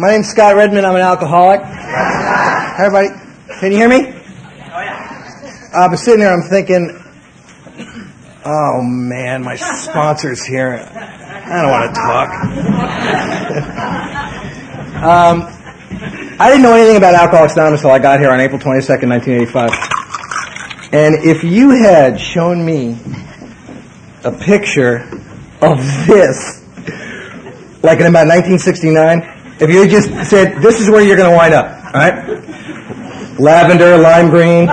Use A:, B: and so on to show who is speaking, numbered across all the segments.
A: My name's Scott Redmond. I'm an alcoholic. Everybody, can you hear me? I was sitting there, I'm thinking, oh man, my sponsor's here. I don't want to talk. I didn't know anything about Alcoholics Anonymous until I got here on April 22nd, 1985. And if you had shown me a picture of this, like in about 1969, if you had just said, this is where you're going to wind up, all right? Lavender, lime green,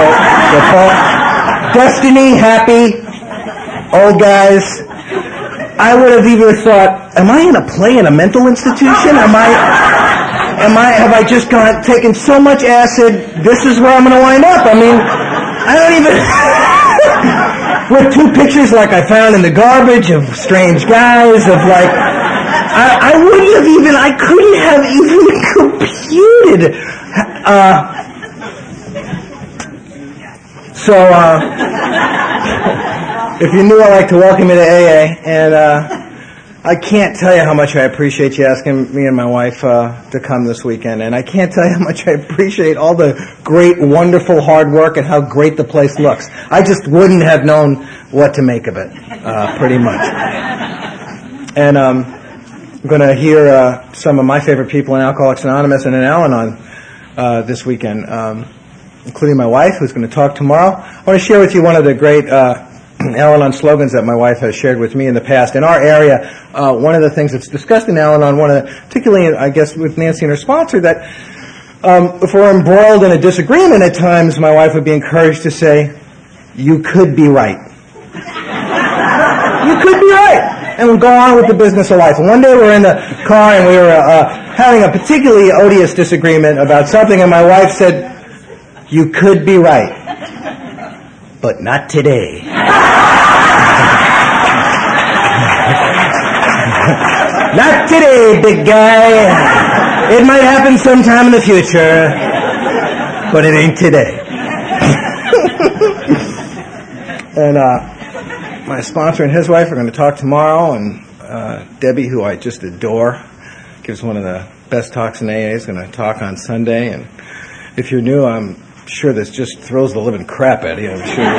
A: Destiny, happy, old guys. I would have even thought, am I in a play in a mental institution? Have I just taken so much acid, this is where I'm going to wind up? I mean, I don't even, with two pictures like I found in the garbage of strange guys, of like, I wouldn't have even, I couldn't have even computed. If you knew, I'd like to welcome you to AA, and I can't tell you how much I appreciate you asking me and my wife to come this weekend, and I can't tell you how much I appreciate all the great, wonderful hard work and how great the place looks. I just wouldn't have known what to make of it, pretty much. And I'm going to hear some of my favorite people in Alcoholics Anonymous and in Al-Anon this weekend, including my wife, who's going to talk tomorrow. I want to share with you one of the great Al-Anon slogans that my wife has shared with me in the past. In our area, one of the things that's discussed in Al-Anon, particularly, I guess, with Nancy and her sponsor, that if we're embroiled in a disagreement at times, my wife would be encouraged to say, you could be right. You could be right. And we'll go on with the business of life. And one day we were in the car and we were having a particularly odious disagreement about something, and my wife said, you could be right, but not today. Not today, big guy. It might happen sometime in the future, but it ain't today. And my sponsor and his wife are going to talk tomorrow, and Debbie, who I just adore, gives one of the best talks in AA, is going to talk on Sunday. And if you're new, I'm sure this just throws the living crap at you, I'm sure.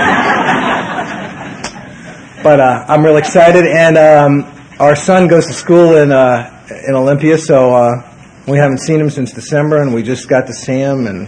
A: But I'm real excited, and our son goes to school in Olympia, so we haven't seen him since December, and we just got to see him, and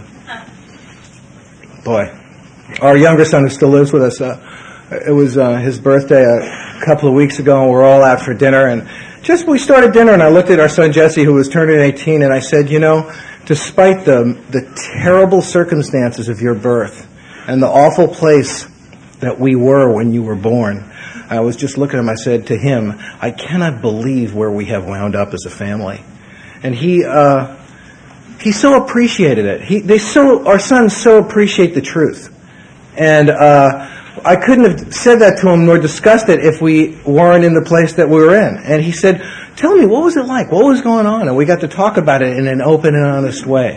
A: boy, our younger son who still lives with us, it was his birthday a couple of weeks ago, and we're all out for dinner, and just we started dinner, and I looked at our son Jesse, who was turning 18, and I said, you know, despite the terrible circumstances of your birth and the awful place that we were when you were born, I was just looking at him, I said to him, I cannot believe where we have wound up as a family. And he so appreciated it. Our sons so appreciate the truth. And I couldn't have said that to him nor discussed it if we weren't in the place that we were in. And he said, tell me, what was it like? What was going on? And we got to talk about it in an open and honest way.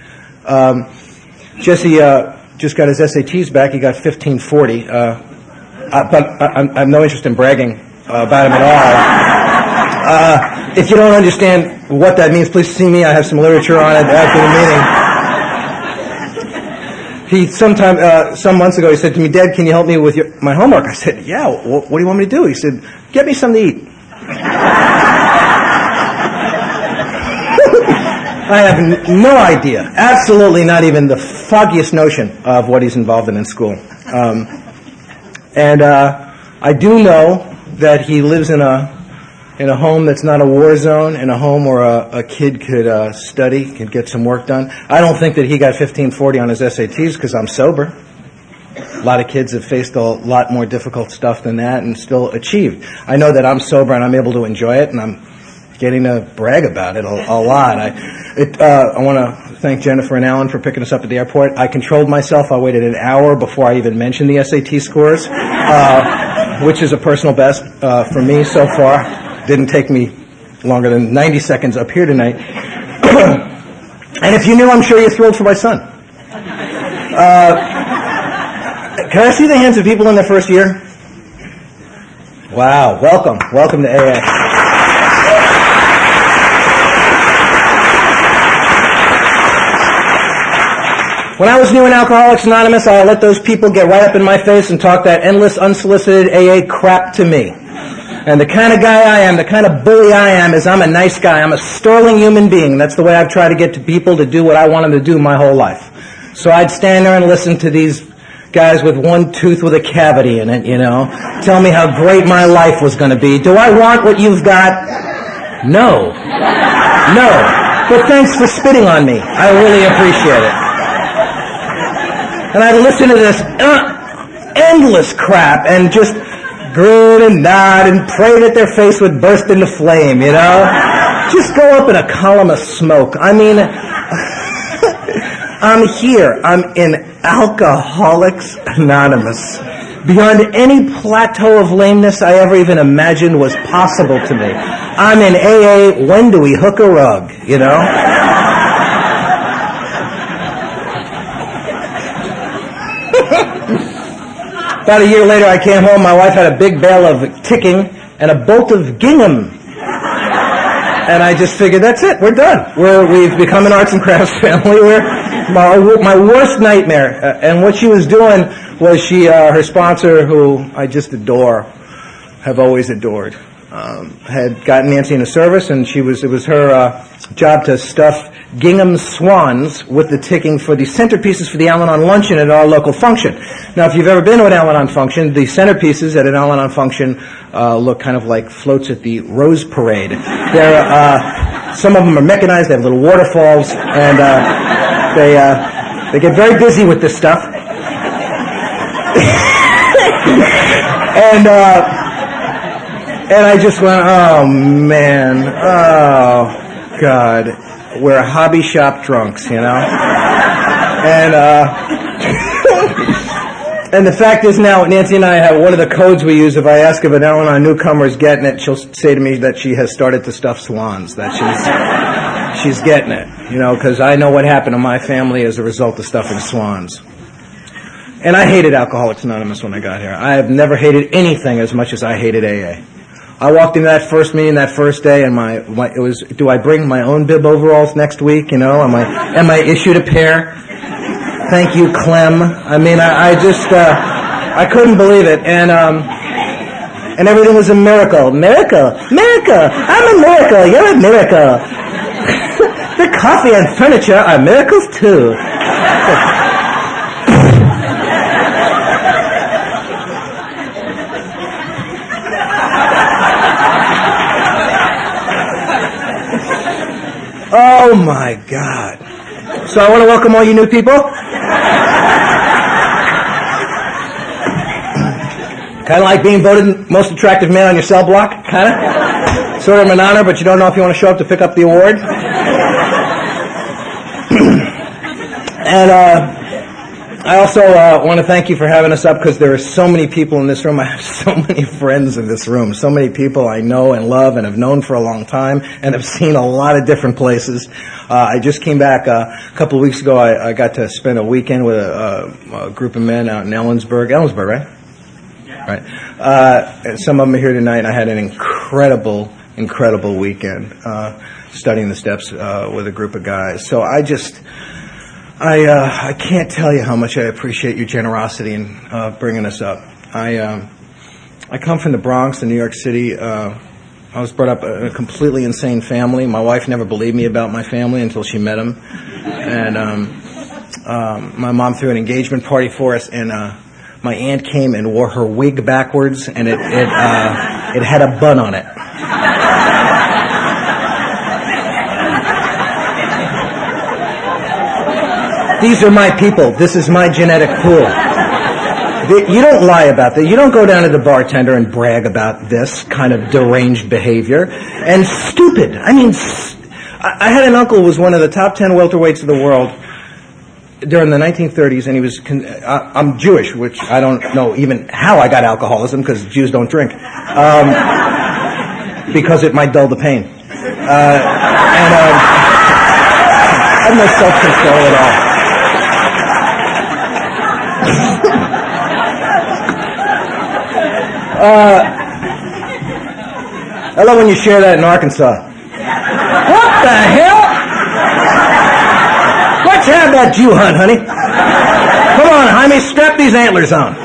A: Jesse just got his SATs back. He got 1540. But I have no interest in bragging about him at all. If you don't understand what that means, please see me. I have some literature on it after the meeting. Some months ago, he said to me, Dad, can you help me with my homework? I said, yeah, what do you want me to do? He said, get me something to eat. I have no idea, absolutely not even the foggiest notion of what he's involved in school. And I do know that he lives in a home that's not a war zone, in a home where a kid could study, could get some work done. I don't think that he got 1540 on his SATs because I'm sober. A lot of kids have faced a lot more difficult stuff than that and still achieved. I know that I'm sober and I'm able to enjoy it, and I'm getting to brag about it a lot. I want to thank Jennifer and Alan for picking us up at the airport. I controlled myself. I waited an hour before I even mentioned the SAT scores, which is a personal best for me so far. Didn't take me longer than 90 seconds up here tonight. And if you knew, I'm sure you're thrilled for my son. Can I see the hands of people in their first year? Wow, welcome to AA. When I was new in Alcoholics Anonymous, I let those people get right up in my face and talk that endless, unsolicited AA crap to me. And the kind of guy I am, the kind of bully I am, is I'm a nice guy. I'm a sterling human being. That's the way I've tried to get to people to do what I want them to do my whole life. So I'd stand there and listen to these guys with one tooth with a cavity in it, tell me how great my life was going to be. Do I want what you've got? No. No. But thanks for spitting on me. I really appreciate it. And I'd listen to this endless crap and just grin and nod and pray that their face would burst into flame, Just go up in a column of smoke. I mean, I'm here. I'm in Alcoholics Anonymous. Beyond any plateau of lameness I ever even imagined was possible to me. I'm in AA. When do we hook a rug, About a year later, I came home. My wife had a big bale of ticking and a bolt of gingham. And I just figured, that's it. We're done. We've become an arts and crafts family. My worst nightmare. And what she was doing was her sponsor, who I just adore, have always adored, had gotten Nancy into service, and it was her job to stuff gingham swans with the ticking for the centerpieces for the Al-Anon luncheon at our local function. Now, if you've ever been to an Al-Anon function, the centerpieces at an Al-Anon function look kind of like floats at the Rose Parade. Some of them are mechanized, they have little waterfalls, and they get very busy with this stuff. And I just went, oh man, oh God, we're hobby shop drunks, And the fact is now, Nancy and I have one of the codes we use. If I ask if an Al-Anon newcomer is getting it, she'll say to me that she has started to stuff swans, that she's getting it, because I know what happened to my family as a result of stuffing swans. And I hated Alcoholics Anonymous when I got here. I have never hated anything as much as I hated AA. I walked into that first meeting that first day, and it was, do I bring my own bib overalls next week? Am I issued a pair? Thank you, Clem. I mean, I I couldn't believe it, and everything was a miracle. Miracle, I'm a miracle. You're a miracle. The coffee and furniture are miracles too. Oh my God. So I want to welcome all you new people. Kind of like being voted most attractive man on your cell block, kind of. Sort of an honor, but you don't know if you want to show up to pick up the award. And I also want to thank you for having us up, because there are so many people in this room. I have so many friends in this room. So many people I know and love and have known for a long time and have seen a lot of different places. I just came back a couple of weeks ago. I got to spend a weekend with a group of men out in Ellensburg, right? Yeah. Right. Some of them are here tonight, and I had an incredible weekend studying the steps with a group of guys. So I can't tell you how much I appreciate your generosity in bringing us up. I come from the Bronx in New York City. I was brought up in a completely insane family. My wife never believed me about my family until she met him. And my mom threw an engagement party for us, and my aunt came and wore her wig backwards, and it had a bun on it. These are my people. This is my genetic pool. You don't lie about that. You don't go down to the bartender and brag about this kind of deranged behavior. And stupid. I mean, I had an uncle who was one of the top 10 welterweights of the world during the 1930s, and he was, I'm Jewish, which I don't know even how I got alcoholism, because Jews don't drink. Because it might dull the pain. I have no self-control at all. I love when you share that in Arkansas. What the hell? Let's have that Jew hunt, honey. Jaime, strap these antlers on.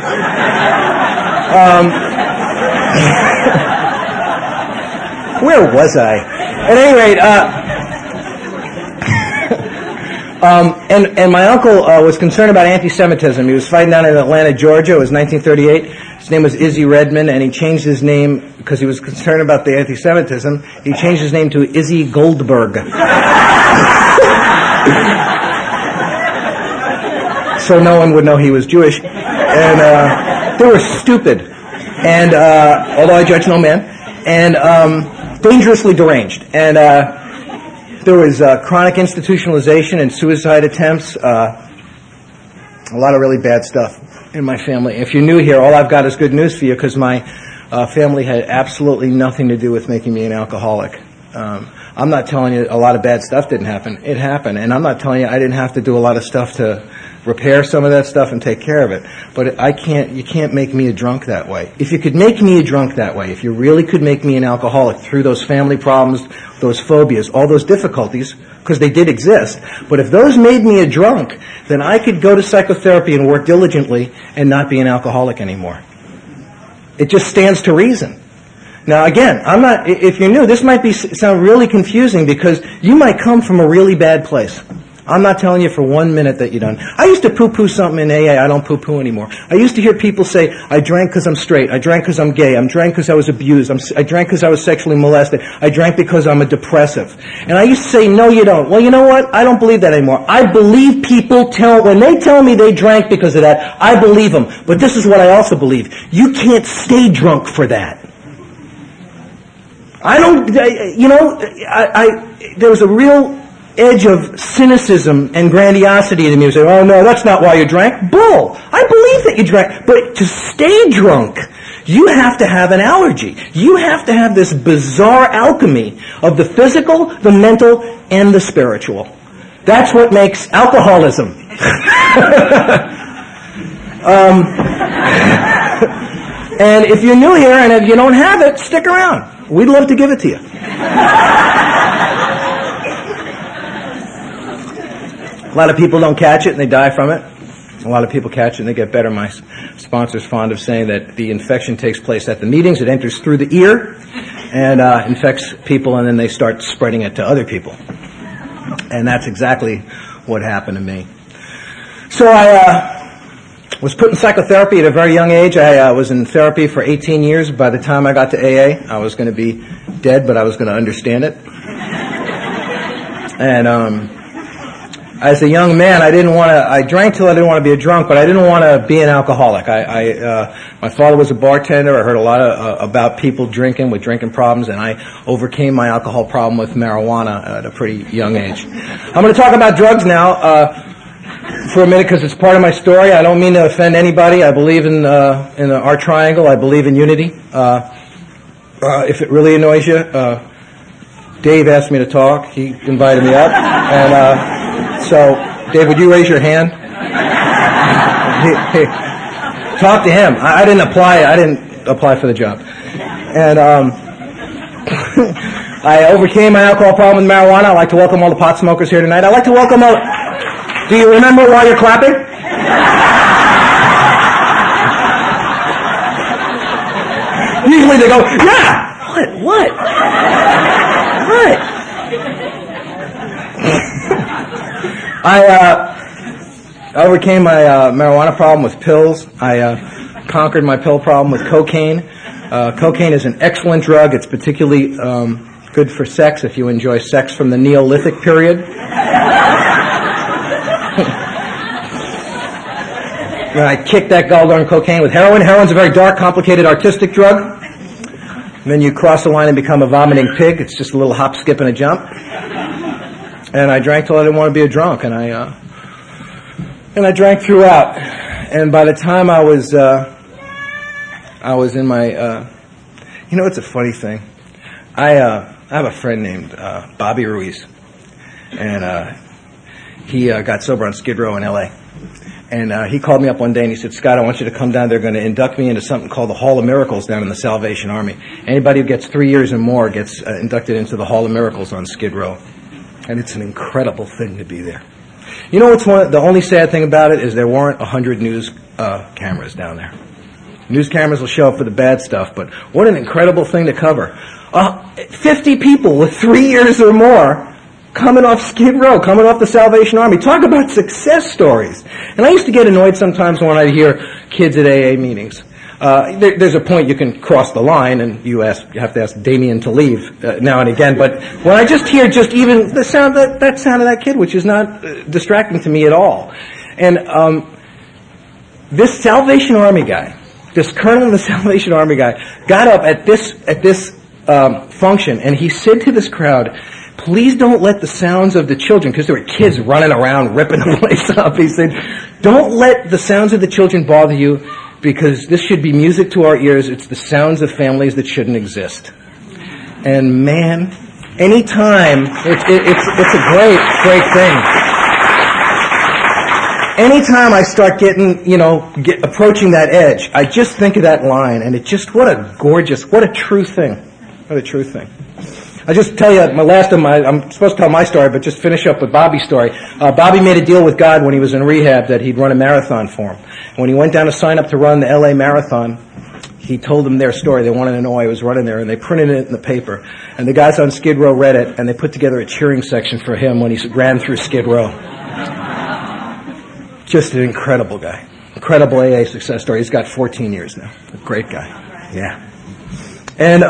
A: Where was I? At any rate, and my uncle was concerned about anti-Semitism. He was fighting down in Atlanta, Georgia. It was 1938. His name was Izzy Redmond, and he changed his name because he was concerned about the anti-Semitism. He changed his name to Izzy Goldberg. So no one would know he was Jewish. And they were stupid. And although I judge no man. And dangerously deranged. And there was chronic institutionalization and suicide attempts. A lot of really bad stuff in my family. If you're new here, all I've got is good news for you, because my family had absolutely nothing to do with making me an alcoholic. I'm not telling you a lot of bad stuff didn't happen. It happened. And I'm not telling you I didn't have to do a lot of stuff to repair some of that stuff and take care of it. But you can't make me a drunk that way. If you could make me a drunk that way, if you really could make me an alcoholic through those family problems, those phobias, all those difficulties, because they did exist, but if those made me a drunk, then I could go to psychotherapy and work diligently and not be an alcoholic anymore. It just stands to reason. Now again, if you're new, this might sound really confusing because you might come from a really bad place. I'm not telling you for 1 minute that you don't. I used to poo-poo something in AA. I don't poo-poo anymore. I used to hear people say, I drank because I'm straight. I drank because I'm gay. I drank because I was abused. I drank because I was sexually molested. I drank because I'm a depressive. And I used to say, no, you don't. Well, you know what? I don't believe that anymore. I believe people when they tell me they drank because of that, I believe them. But this is what I also believe. You can't stay drunk for that. There was a real edge of cynicism and grandiosity to me. You say, oh no, that's not why you drank. Bull! I believe that you drank. But to stay drunk, you have to have an allergy. You have to have this bizarre alchemy of the physical, the mental, and the spiritual. That's what makes alcoholism. And if you're new here and if you don't have it, stick around. We'd love to give it to you. A lot of people don't catch it and they die from it. A lot of people catch it and they get better. My sponsor's fond of saying that the infection takes place at the meetings. It enters through the ear and infects people, and then they start spreading it to other people. And that's exactly what happened to me. So I was put in psychotherapy at a very young age. I was in therapy for 18 years. By the time I got to AA, I was going to be dead, but I was going to understand it. And as a young man, I drank till I didn't want to be a drunk, but I didn't want to be an alcoholic. My father was a bartender. I heard a lot about people drinking with drinking problems, and I overcame my alcohol problem with marijuana at a pretty young age. I'm going to talk about drugs now for a minute because it's part of my story. I don't mean to offend anybody. I believe in our triangle. I believe in unity. If it really annoys you, Dave asked me to talk. He invited me up, and so, Dave, would you raise your hand? Talk to him. I didn't apply for the job. And I overcame my alcohol problem with marijuana. I'd like to welcome all the pot smokers here tonight. I'd like to welcome all... Do you remember why you're clapping? Usually they go, yeah! What? I overcame my marijuana problem with pills. I conquered my pill problem with cocaine. Cocaine is an excellent drug. It's particularly good for sex if you enjoy sex from the Neolithic period. I kicked that galldarn cocaine with heroin. Heroin's a very dark, complicated, artistic drug. And then you cross the line and become a vomiting pig. It's just a little hop, skip, and a jump. And I drank till I didn't want to be a drunk, and I drank throughout. And by the time I was in my, it's a funny thing. I have a friend named Bobby Ruiz, and he got sober on Skid Row in L.A. And he called me up one day and he said, Scott, I want you to come down. They're going to induct me into something called the Hall of Miracles down in the Salvation Army. Anybody who gets 3 years or more gets inducted into the Hall of Miracles on Skid Row. And it's an incredible thing to be there. You know what's the only sad thing about it is there weren't 100 news cameras down there. News cameras will show up for the bad stuff, but what an incredible thing to cover. 50 people with 3 years or more coming off Skid Row, coming off the Salvation Army. Talk about success stories. And I used to get annoyed sometimes when I'd hear kids at AA meetings. There's a point you can cross the line, and you have to ask Damien to leave now and again. But when I just hear just even the sound that sound of that kid, which is not distracting to me at all, and this Salvation Army guy, this colonel of the Salvation Army guy, got up at this function, and he said to this crowd, "Please don't let the sounds of the children," because there were kids running around ripping the place up. He said, "Don't let the sounds of the children bother you, because this should be music to our ears. It's the sounds of families that shouldn't exist." And man, anytime, it's a great thing. Anytime I start approaching that edge, I just think of that line, and what a true thing. What a true thing. I'll just tell you I'm supposed to tell my story, but just finish up with Bobby's story. Bobby made a deal with God when he was in rehab that he'd run a marathon for him. When he went down to sign up to run the LA Marathon, he told them their story. They wanted to know why he was running there, and they printed it in the paper. And the guys on Skid Row read it, and they put together a cheering section for him when he ran through Skid Row. Just an incredible guy. Incredible AA success story. He's got 14 years now. A great guy. Yeah. And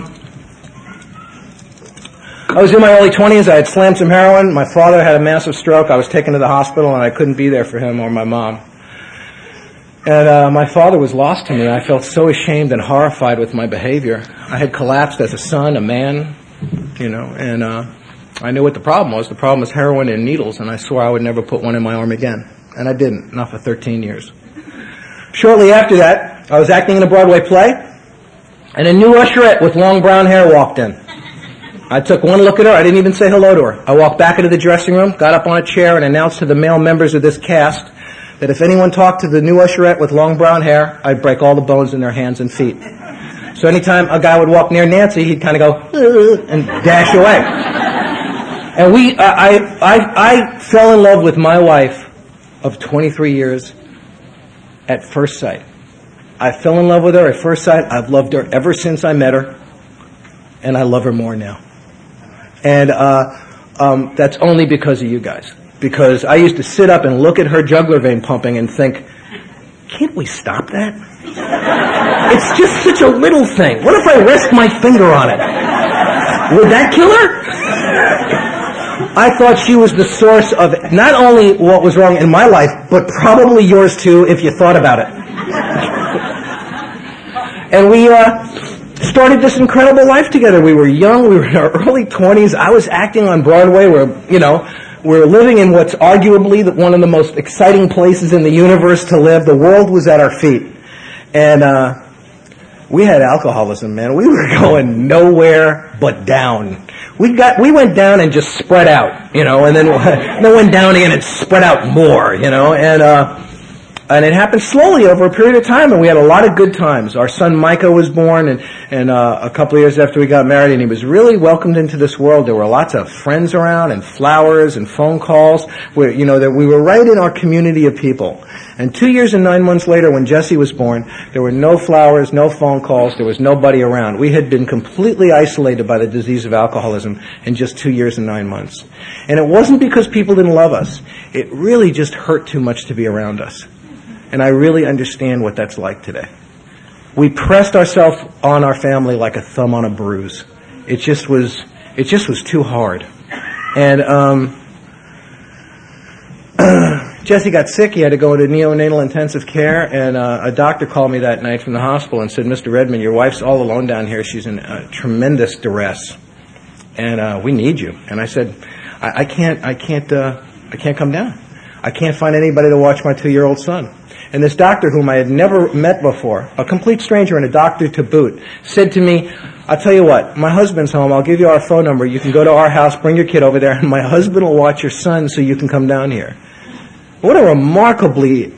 A: I was in my early 20s. I had slammed some heroin. My father had a massive stroke. I was taken to the hospital, and I couldn't be there for him or my mom. And my father was lost to me. I felt so ashamed and horrified with my behavior. I had collapsed as a son, a man, and I knew what the problem was. The problem was heroin and needles, and I swore I would never put one in my arm again. And I didn't, not for 13 years. Shortly after that, I was acting in a Broadway play, and a new usherette with long brown hair walked in. I took one look at her. I didn't even say hello to her. I walked back into the dressing room, got up on a chair, and announced to the male members of this cast that if anyone talked to the new usherette with long brown hair, I'd break all the bones in their hands and feet. So anytime a guy would walk near Nancy, he'd kind of go, and dash away. And I fell in love with my wife of 23 years at first sight. I fell in love with her at first sight. I've loved her ever since I met her, and I love her more now. And that's only because of you guys. Because I used to sit up and look at her jugular vein pumping and think, can't we stop that? It's just such a little thing. What if I rest my finger on it? Would that kill her? I thought she was the source of not only what was wrong in my life, but probably yours too if you thought about it. And we started this incredible life together. We were young. We were in our early 20s. I was acting on Broadway. We're living in what's arguably one of the most exciting places in the universe to live. The world was at our feet. And we had alcoholism, man. We were going nowhere but down. We went down and just spread out, and then went down again and spread out more, and it happened slowly over a period of time, and we had a lot of good times. Our son Micah was born, and a couple of years after we got married, and he was really welcomed into this world. There were lots of friends around, and flowers, and phone calls. That we were right in our community of people. And 2 years and 9 months later, when Jesse was born, there were no flowers, no phone calls, there was nobody around. We had been completely isolated by the disease of alcoholism in just 2 years and 9 months. And it wasn't because people didn't love us. It really just hurt too much to be around us. And I really understand what that's like today. We pressed ourselves on our family like a thumb on a bruise. It just was too hard. And Jesse got sick. He had to go into neonatal intensive care, and a doctor called me that night from the hospital and said, "Mr. Redman, your wife's all alone down here. She's in tremendous duress, and we need you." And I said, I can't come down. I can't find anybody to watch my 2-year-old son." And this doctor, whom I had never met before, a complete stranger and a doctor to boot, said to me, "I'll tell you what, my husband's home. I'll give you our phone number. You can go to our house, bring your kid over there, and my husband will watch your son so you can come down here." What a remarkably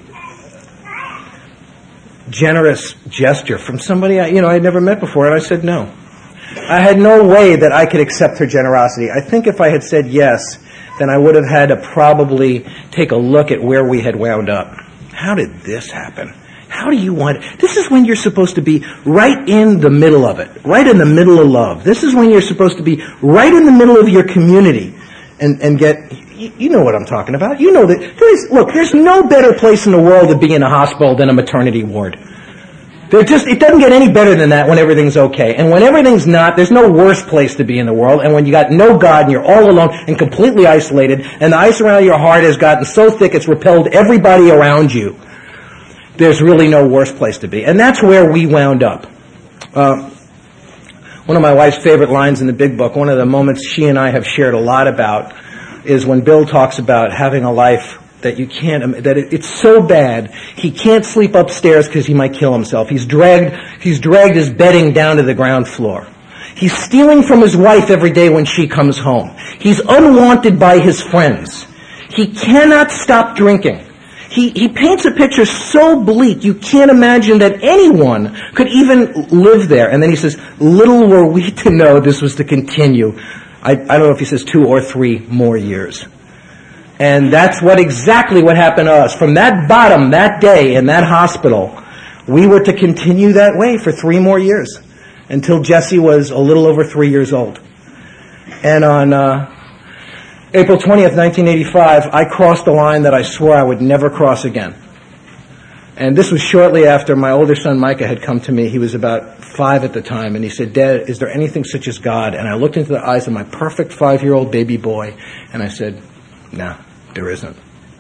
A: generous gesture from somebody I had never met before, and I said no. I had no way that I could accept her generosity. I think if I had said yes, then I would have had to probably take a look at where we had wound up. How did this happen? How do you want it? This is when you're supposed to be right in the middle of it, right in the middle of love. This is when you're supposed to be right in the middle of your community and get, you know what I'm talking about. You know that, there's no better place in the world to be in a hospital than a maternity ward. It doesn't get any better than that when everything's okay. And when everything's not, there's no worse place to be in the world. And when you got no God and you're all alone and completely isolated, and the ice around your heart has gotten so thick it's repelled everybody around you, there's really no worse place to be. And that's where we wound up. One of my wife's favorite lines in the Big Book, one of the moments she and I have shared a lot about, is when Bill talks about having a life that you can't, that it's so bad, he can't sleep upstairs because he might kill himself. He's dragged his bedding down to the ground floor. He's stealing from his wife every day when she comes home. He's unwanted by his friends. He cannot stop drinking. He paints a picture so bleak you can't imagine that anyone could even live there. And then he says, little were we to know this was to continue. I don't know if he says 2 or 3 more years. And that's exactly what happened to us. From that bottom, that day in that hospital, we were to continue that way for 3 more years until Jesse was a little over 3 years old. And on April 20th, 1985, I crossed a line that I swore I would never cross again. And this was shortly after my older son Micah had come to me. He was about 5 at the time, and he said, Dad, is there anything such as God? And I looked into the eyes of my perfect 5-year-old baby boy, and I said, no, there isn't.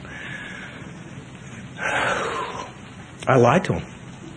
A: I lied to him.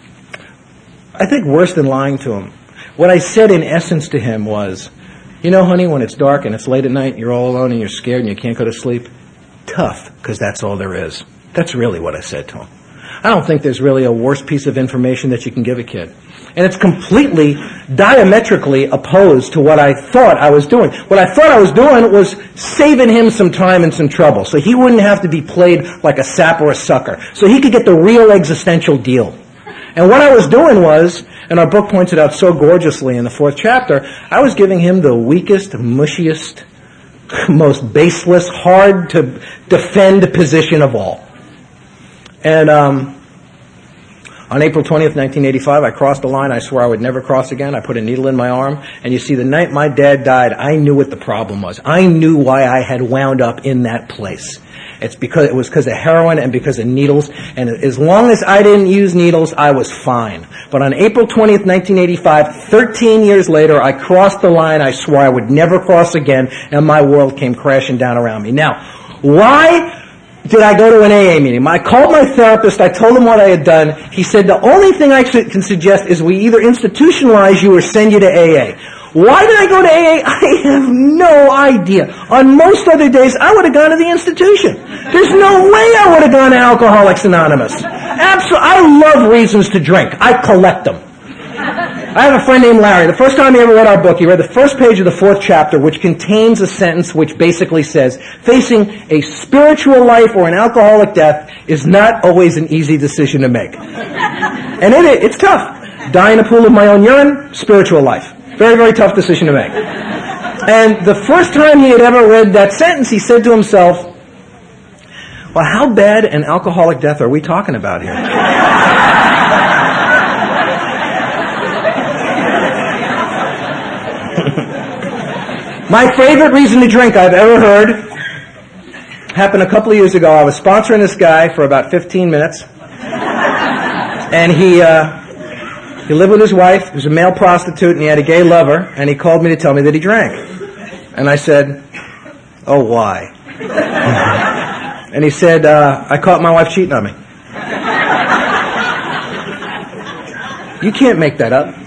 A: I think worse than lying to him, what I said in essence to him was, you know, honey, when it's dark and it's late at night and you're all alone and you're scared and you can't go to sleep, tough, because that's all there is. That's really what I said to him. I don't think there's really a worse piece of information that you can give a kid. And it's completely, diametrically opposed to what I thought I was doing. What I thought I was doing was saving him some time and some trouble, so he wouldn't have to be played like a sap or a sucker, so he could get the real existential deal. And what I was doing was, and our book points it out so gorgeously in the 4th chapter, I was giving him the weakest, mushiest, most baseless, hard to defend position of all. And on April 20th, 1985, I crossed the line I swore I would never cross again. I put a needle in my arm. And you see, the night my dad died, I knew what the problem was. I knew why I had wound up in that place. It was because of heroin and because of needles. And as long as I didn't use needles, I was fine. But on April 20th, 1985, 13 years later, I crossed the line I swore I would never cross again, and my world came crashing down around me. Now, why did I go to an AA meeting? I called my therapist. I told him what I had done. He said, the only thing I can suggest is we either institutionalize you or send you to AA. Why did I go to AA? I have no idea. On most other days, I would have gone to the institution. There's no way I would have gone to Alcoholics Anonymous. I love reasons to drink. I collect them. I have a friend named Larry. The first time he ever read our book, he read the first page of the 4th chapter, which contains a sentence which basically says, facing a spiritual life or an alcoholic death is not always an easy decision to make. And it's tough. Die in a pool of my own urine, spiritual life. Very, very tough decision to make. And the first time he had ever read that sentence, he said to himself, well, how bad an alcoholic death are we talking about here? My favorite reason to drink I've ever heard happened a couple of years ago. I was sponsoring this guy for about 15 minutes. And he lived with his wife. He was a male prostitute, and he had a gay lover. And he called me to tell me that he drank. And I said, oh, why? And he said, I caught my wife cheating on me. You can't make that up.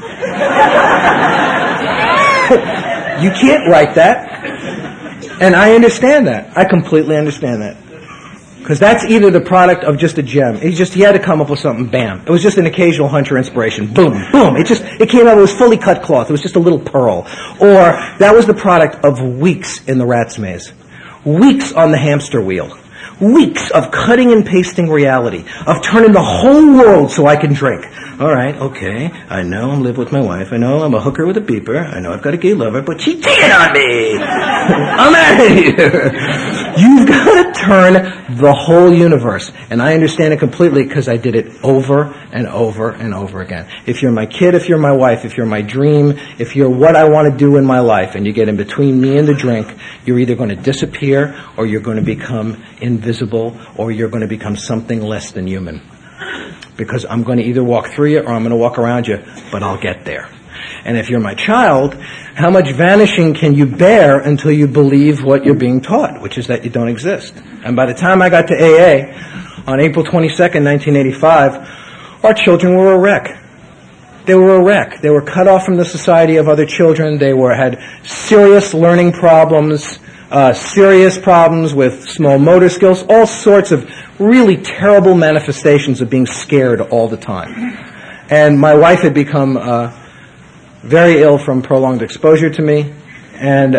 A: You can't write that. And I understand that. I completely understand that. Because that's either the product of just a gem. He had to come up with something, bam. It was just an occasional Hunter inspiration. Boom, boom. It came out, it was fully cut cloth. It was just a little pearl. Or that was the product of weeks in the rat's maze. Weeks on the hamster wheel. Weeks of cutting and pasting reality. Of turning the whole world so I can drink. All right, okay. I know I'm living with my wife. I know I'm a hooker with a beeper. I know I've got a gay lover, but she cheated on me. I'm out of here. You've got to turn the whole universe. And I understand it completely because I did it over and over and over again. If you're my kid, if you're my wife, if you're my dream, if you're what I want to do in my life, and you get in between me and the drink, you're either going to disappear, or you're going to become invisible, or you're going to become something less than human. Because I'm going to either walk through you or I'm going to walk around you, but I'll get there. And if you're my child, how much vanishing can you bear until you believe what you're being taught, which is that you don't exist? And by the time I got to AA, on April 22nd, 1985, our children were a wreck. They were a wreck. They were cut off from the society of other children. They had serious learning problems, serious problems with small motor skills, all sorts of really terrible manifestations of being scared all the time. And my wife had become very ill from prolonged exposure to me, and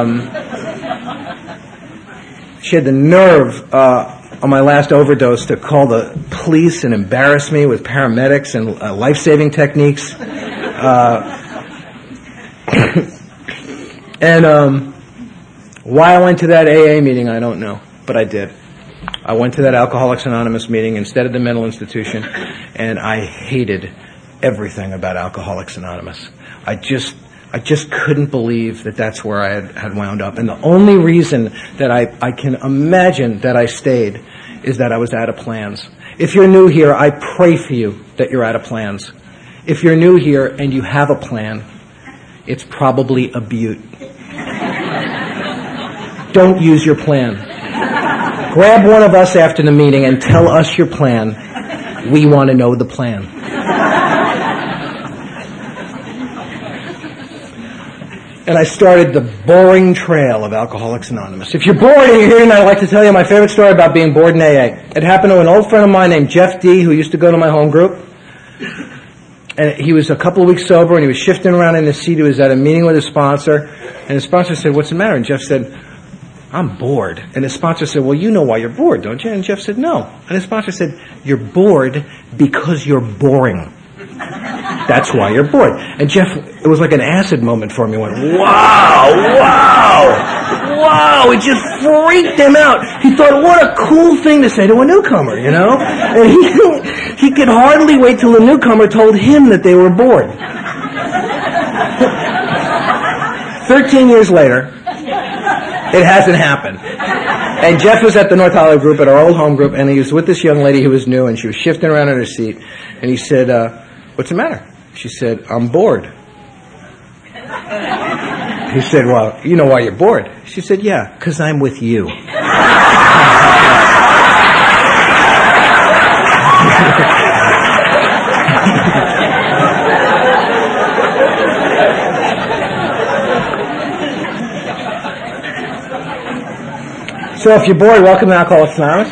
A: she had the nerve on my last overdose to call the police and embarrass me with paramedics and life-saving techniques. And why I went to that AA meeting, I don't know, but I did. I went to that Alcoholics Anonymous meeting instead of the mental institution, and I hated everything about Alcoholics Anonymous. I just couldn't believe that that's where I had wound up. And the only reason that I can imagine that I stayed is that I was out of plans. If you're new here, I pray for you that you're out of plans. If you're new here and you have a plan, it's probably a beaut. Don't use your plan. Grab one of us after the meeting and tell us your plan. We want to know the plan. And I started the boring trail of Alcoholics Anonymous. If you're bored and you're here tonight, I'd like to tell you my favorite story about being bored in AA. It happened to an old friend of mine named Jeff D., who used to go to my home group. And he was a couple of weeks sober, and he was shifting around in his seat. He was at a meeting with his sponsor, and his sponsor said, "What's the matter?" And Jeff said, "I'm bored." And his sponsor said, "Well, you know why you're bored, don't you?" And Jeff said, "No." And his sponsor said, "You're bored because you're boring. That's why you're bored." And Jeff, it was like an acid moment for him. He went, wow, it just freaked him out. He thought, what a cool thing to say to a newcomer, you know? And he could hardly wait till the newcomer told him that they were bored. 13 years later, it hasn't happened. And Jeff was at the North Hollywood group, at our old home group, and he was with this young lady who was new, and she was shifting around in her seat, and he said, "What's the matter?" She said, "I'm bored." He said, "Well, you know why you're bored." She said, "Yeah, 'cause I'm with you." So if you're bored, welcome to Alcoholics Anonymous.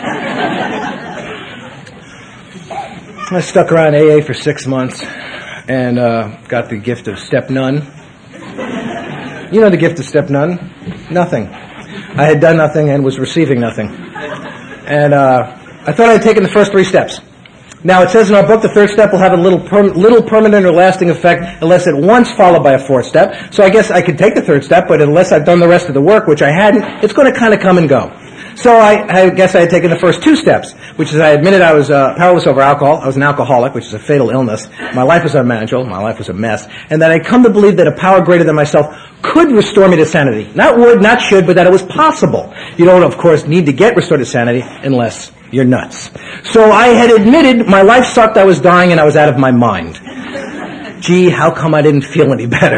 A: I stuck around AA for 6 months and got the gift of step none. You know the gift of step none? Nothing. I had done nothing and was receiving nothing. And I thought I had taken the first 3 steps. Now, it says in our book the third step will have a little permanent or lasting effect unless at once followed by a fourth step. So I guess I could take the third step, but unless I've done the rest of the work, which I hadn't, it's going to kind of come and go. So I guess I had taken the first 2 steps, which is I admitted I was powerless over alcohol. I was an alcoholic, which is a fatal illness. My life was unmanageable. My life was a mess. And that I'd come to believe that a power greater than myself could restore me to sanity. Not would, not should, but that it was possible. You don't, of course, need to get restored to sanity unless you're nuts. So I had admitted my life sucked, I was dying, and I was out of my mind. Gee, how come I didn't feel any better?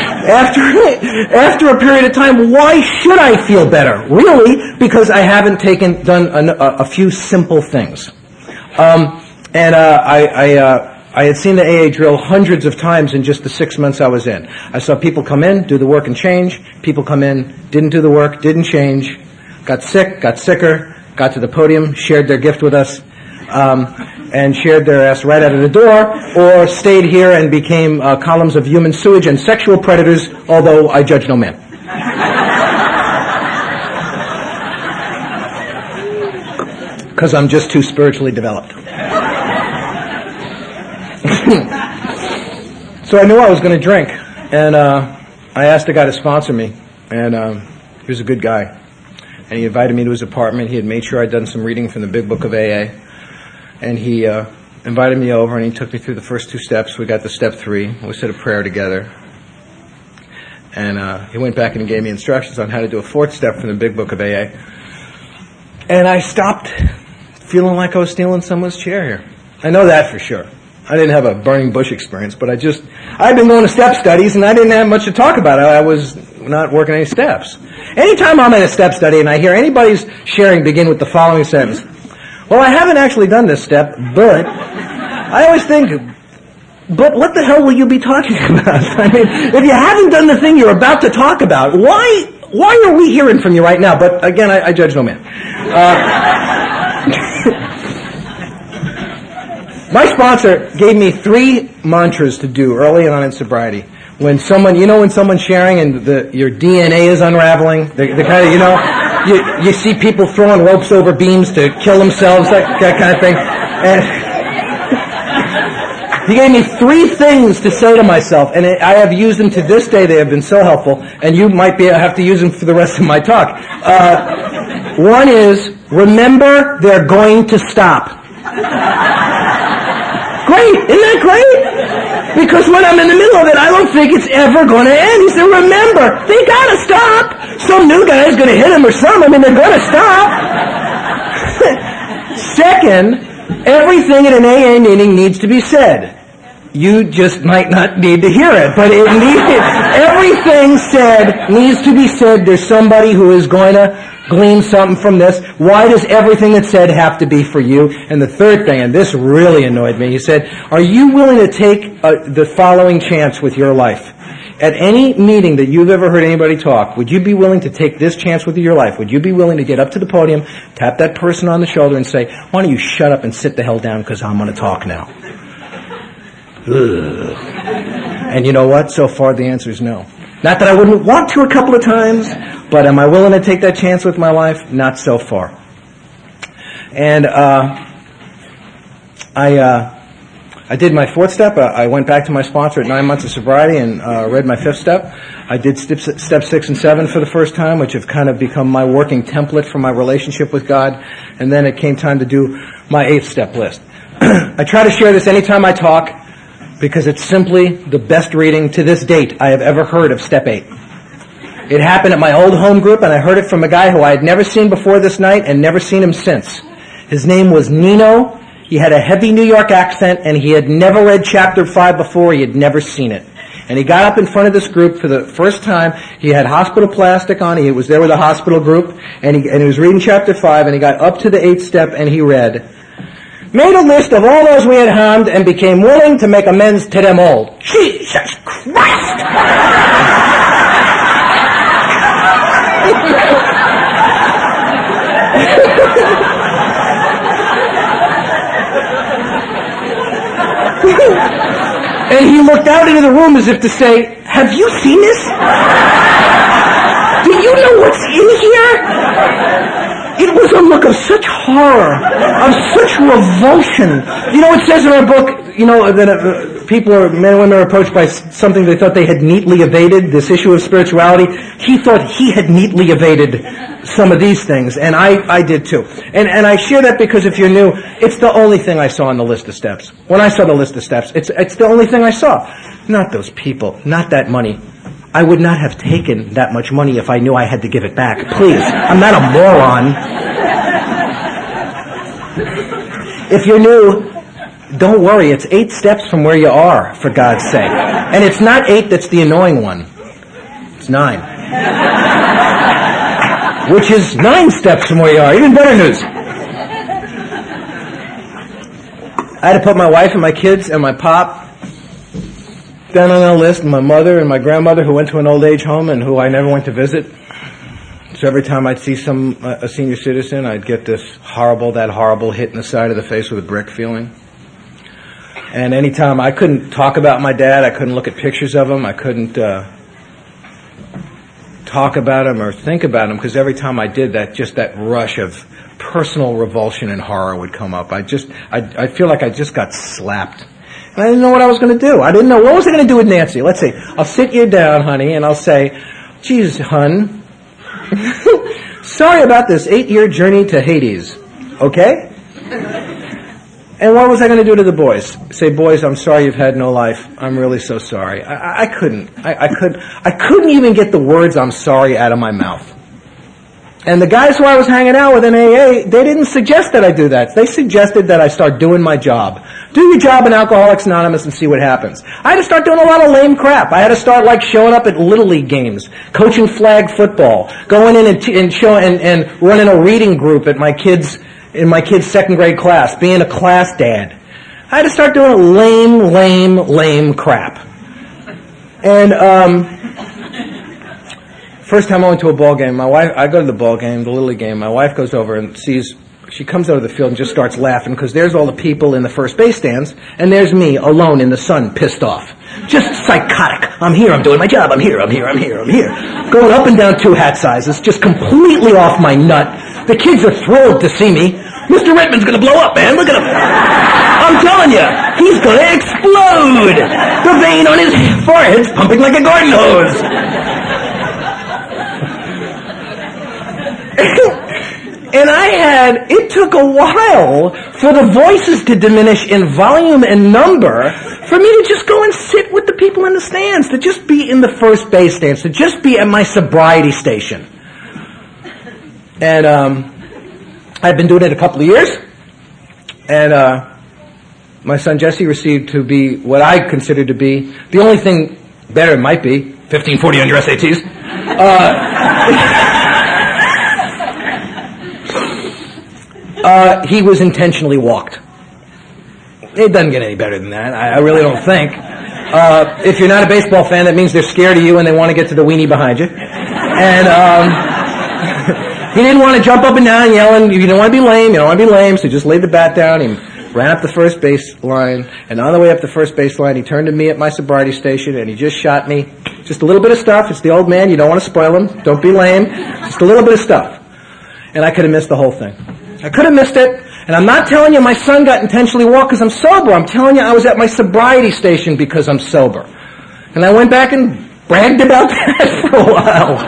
A: After a period of time, why should I feel better? Really, because I haven't done a few simple things. I had seen the AA drill hundreds of times in just the 6 months I was in. I saw people come in, do the work and change. People come in, didn't do the work, didn't change, got sick, got sicker, got to the podium, shared their gift with us, and shared their ass right out of the door, or stayed here and became columns of human sewage and sexual predators, although I judge no man. Because I'm just too spiritually developed. So I knew I was going to drink, and I asked a guy to sponsor me, and he was a good guy. and he invited me to his apartment. He had made sure I'd done some reading from the Big Book of AA, and he invited me over, and he took me through the first 2 steps. We got to step 3. We said a prayer together. And he went back and gave me instructions on how to do a 4th step from the Big Book of AA. And I stopped feeling like I was stealing someone's chair here. I know that for sure. I didn't have a burning bush experience, but I'd been going to step studies, and I didn't have much to talk about. I was not working any steps. Anytime I'm in a step study and I hear anybody's sharing begin with the following sentence, well, I haven't actually done this step, but I always think, but what the hell will you be talking about? I mean, if you haven't done the thing you're about to talk about, why are we hearing from you right now? But again, I judge no man. My sponsor gave me 3 mantras to do early on in sobriety. When someone's sharing and your DNA is unraveling, the kind of, you see people throwing ropes over beams to kill themselves, that kind of thing. And he gave me 3 things to say to myself, and I have used them to this day. They have been so helpful, and you might have to use them for the rest of my talk. One is, remember, they're going to stop. Great, isn't that great? Because when I'm in the middle of it, I don't think it's ever going to end. He said, remember, they got to stop. Some new guy's going to hit him or something. I mean, they're going to stop. Second, everything in an AA meeting needs to be said. You just might not need to hear it, but everything said needs to be said. There's somebody who is going to glean something from this. Why does everything that's said have to be for you? And the third thing, and this really annoyed me, he said, are you willing to take the following chance with your life? At any meeting that you've ever heard anybody talk, would you be willing to take this chance with your life? Would you be willing to get up to the podium, tap that person on the shoulder and say, why don't you shut up and sit the hell down because I'm going to talk now? Ugh. And you know what? So far the answer is no. Not that I wouldn't want to a couple of times, but am I willing to take that chance with my life? Not so far. And I did my 4th step. I went back to my sponsor at 9 months of sobriety and read my 5th step. I did step 6 and 7 for the first time, which have kind of become my working template for my relationship with God. And then it came time to do my 8th step list. I try to share this anytime I talk because it's simply the best reading to this date I have ever heard of step 8. It happened at my old home group, and I heard it from a guy who I had never seen before this night and never seen him since. His name was Nino. He had a heavy New York accent, and he had never read chapter 5 before. He had never seen it. And he got up in front of this group for the first time. He had hospital plastic on. He was there with a hospital group, and he was reading chapter 5, and he got up to the 8th step, and he read, made a list of all those we had harmed and became willing to make amends to them all. Jesus Christ! And he looked out into the room as if to say, have you seen this? Do you know what's in here? It was a look of such horror, of such revulsion. You know, it says in our book, that men and women are approached by something they thought they had neatly evaded, this issue of spirituality. He thought he had neatly evaded some of these things, and I did too. And I share that because if you're new, it's the only thing I saw on the list of steps. When I saw the list of steps, it's the only thing I saw. Not those people, not that money. I would not have taken that much money if I knew I had to give it back. Please, I'm not a moron. If you're new, don't worry. It's 8 steps from where you are, for God's sake. And it's not 8 that's the annoying one. It's 9. Which is 9 steps from where you are. Even better news. I had to put my wife and my kids and my pop down on a list, and my mother and my grandmother who went to an old age home and who I never went to visit. So every time I'd see a senior citizen, I'd get that horrible hit in the side of the face with a brick feeling. And anytime I couldn't talk about my dad, I couldn't look at pictures of him, I couldn't talk about him or think about him, because every time I did that, just that rush of personal revulsion and horror would come up. I feel like I just got slapped. And I didn't know what I was going to do. I didn't know. What was I going to do with Nancy? Let's see. I'll sit you down, honey, and I'll say, geez, hun, sorry about this 8-year journey to Hades, okay? And what was I going to do to the boys? Say, boys, I'm sorry you've had no life. I'm really so sorry. I couldn't. I couldn't even get the words I'm sorry out of my mouth. And the guys who I was hanging out with in AA, they didn't suggest that I do that. They suggested that I start doing my job. Do your job in Alcoholics Anonymous and see what happens. I had to start doing a lot of lame crap. I had to start like showing up at Little League games, coaching flag football, going in and running a reading group at my kids' second grade class, being a class dad. I had to start doing lame crap. And first time I went to a ball game, I go to the ball game, the Little League game, my wife goes over and she comes out of the field and just starts laughing because there's all the people in the first base stands and there's me alone in the sun, pissed off. Just psychotic. I'm here, I'm doing my job, I'm here. Going up and down 2 hat sizes, just completely off my nut. The kids are thrilled to see me. Mr. Redmond's gonna blow up, man, look at him. I'm telling you, he's gonna explode. The vein on his forehead's pumping like a garden hose. And it took a while for the voices to diminish in volume and number for me to just go and sit with the people in the stands, to just be in the first base stands, to just be at my sobriety station. And I've been doing it a couple of years, and my son Jesse received to be what I consider to be the only thing better it might be, 1540 on your SATs. He was intentionally walked. It doesn't get any better than that. I really don't think. If you're not a baseball fan, that means they're scared of you and they want to get to the weenie behind you. And he didn't want to jump up and down yelling, you don't want to be lame, so he just laid the bat down. He ran up the first base line, and on the way up the first base line, he turned to me at my sobriety station, and he just shot me. Just a little bit of stuff. It's the old man. You don't want to spoil him. Don't be lame. Just a little bit of stuff. And I could have missed the whole thing. I could have missed it, and I'm not telling you my son got intentionally walked because I'm sober. I'm telling you I was at my sobriety station because I'm sober. And I went back and bragged about that for a while.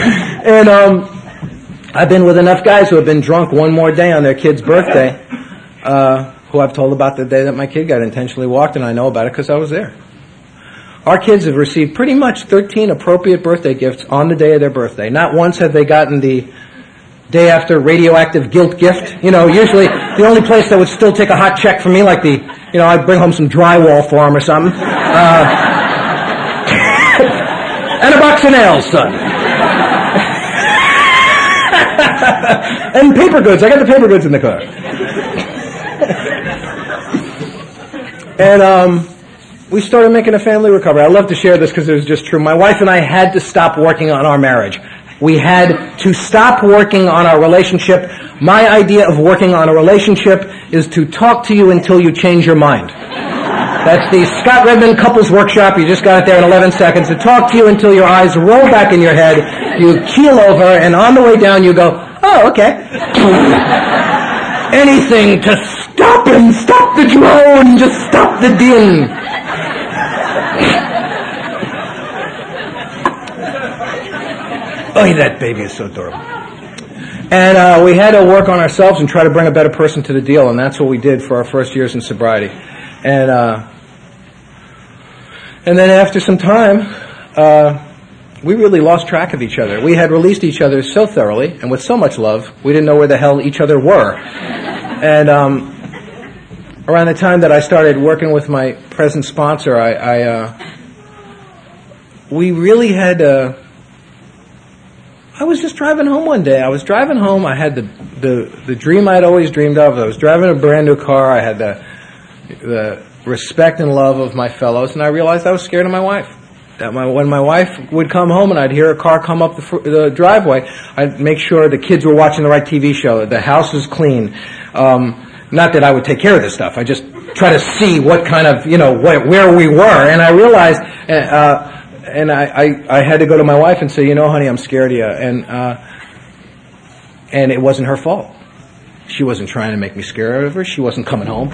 A: And I've been with enough guys who have been drunk one more day on their kid's birthday, who I've told about the day that my kid got intentionally walked, and I know about it because I was there. Our kids have received pretty much 13 appropriate birthday gifts on the day of their birthday. Not once have they gotten the day after radioactive guilt gift. You know, usually the only place that would still take a hot check from me, like I'd bring home some drywall for him or something. And a box of nails, son. And paper goods. I got the paper goods in the car. And we started making a family recovery. I love to share this because it was just true. My wife and I had to stop working on our marriage. We had to stop working on our relationship. My idea of working on a relationship is to talk to you until you change your mind. That's the Scott Redmond Couples Workshop. You just got it there in 11 seconds. To talk to you until your eyes roll back in your head, you keel over, and on the way down you go, oh, okay. Anything to stop him, stop the drone, just stop the din. Oh, that baby is so adorable. And we had to work on ourselves and try to bring a better person to the deal, and that's what we did for our first years in sobriety. And then after some time, we really lost track of each other. We had released each other so thoroughly and with so much love, we didn't know where the hell each other were. And around the time that I started working with my present sponsor, we really had I was just driving home one day. I was driving home. I had the dream I'd always dreamed of. I was driving a brand new car. I had the respect and love of my fellows, and I realized I was scared of my wife. That when my wife would come home and I'd hear a car come up the driveway, I'd make sure the kids were watching the right TV show, the house was clean. Not that I would take care of this stuff. I just try to see what kind of, where we were, and I realized. And I had to go to my wife and say, honey, I'm scared of you. And it wasn't her fault. She wasn't trying to make me scared of her. She wasn't coming home,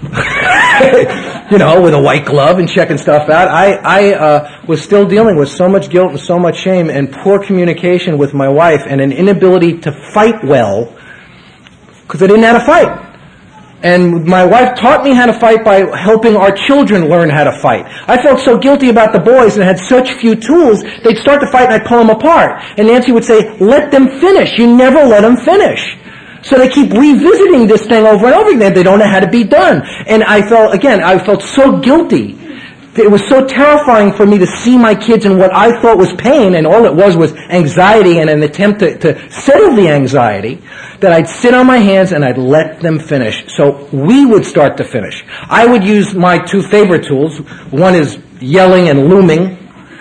A: with a white glove and checking stuff out. I was still dealing with so much guilt and so much shame and poor communication with my wife and an inability to fight well because I didn't know how to fight. And my wife taught me how to fight by helping our children learn how to fight. I felt so guilty about the boys and had such few tools, they'd start to fight and I'd pull them apart. And Nancy would say, let them finish. You never let them finish. So they keep revisiting this thing over and over again. They don't know how to be done. And I felt so guilty. It was so terrifying for me to see my kids in what I thought was pain, and all it was anxiety and an attempt to settle the anxiety, that I'd sit on my hands and I'd let them finish. So we would start to finish. I would use my two favorite tools. One is yelling and looming.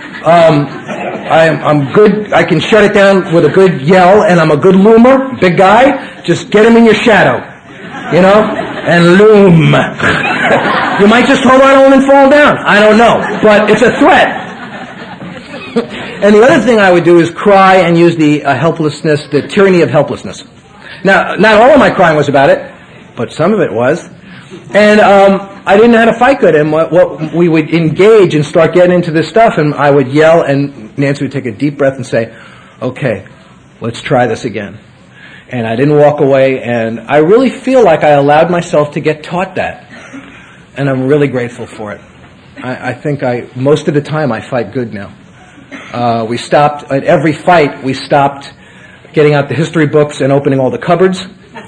A: I'm good. I can shut it down with a good yell, and I'm a good loomer, big guy. Just get him in your shadow, and loom. You might just hold on to him and fall down. I don't know, but it's a threat. And the other thing I would do is cry and use the helplessness, the tyranny of helplessness. Now, not all of my crying was about it, but some of it was. And I didn't know how to fight good. And what we would engage and start getting into this stuff, and I would yell, and Nancy would take a deep breath and say, okay, let's try this again. And I didn't walk away, and I really feel like I allowed myself to get taught that. And I'm really grateful for it. I think most of the time I fight good now. We stopped, at every fight, we stopped getting out the history books and opening all the cupboards.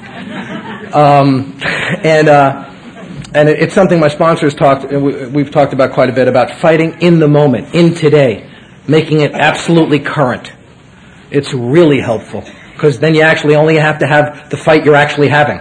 A: And it's something my sponsors we've talked about quite a bit, about fighting in the moment, in today, making it absolutely current. It's really helpful, because then you actually only have to have the fight you're actually having.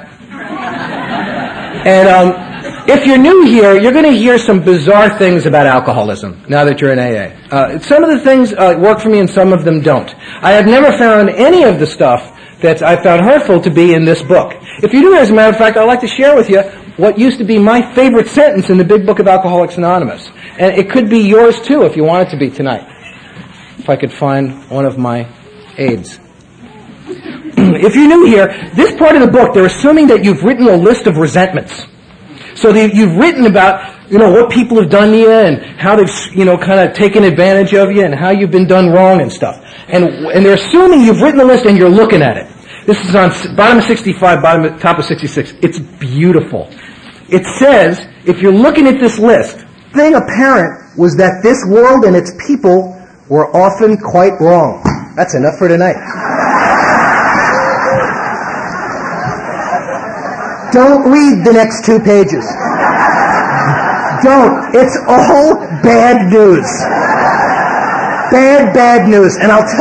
A: And if you're new here, you're going to hear some bizarre things about alcoholism now that you're in AA. Some of the things work for me and some of them don't. I have never found any of the stuff that I found hurtful to be in this book. If you do, as a matter of fact, I'd like to share with you what used to be my favorite sentence in the big book of Alcoholics Anonymous. And it could be yours too if you want it to be tonight. If I could find one of my aides. If you're new here, this part of the book, they're assuming that you've written a list of resentments. So you've written about, what people have done to you and how they've, kind of taken advantage of you and how you've been done wrong and stuff. And they're assuming you've written the list and you're looking at it. This is on bottom of 65, top of 66. It's beautiful. It says, if you're looking at this list, the thing apparent was that this world and its people were often quite wrong. That's enough for tonight. Don't read the next 2 pages. Don't. It's all bad news. Bad news. And I'll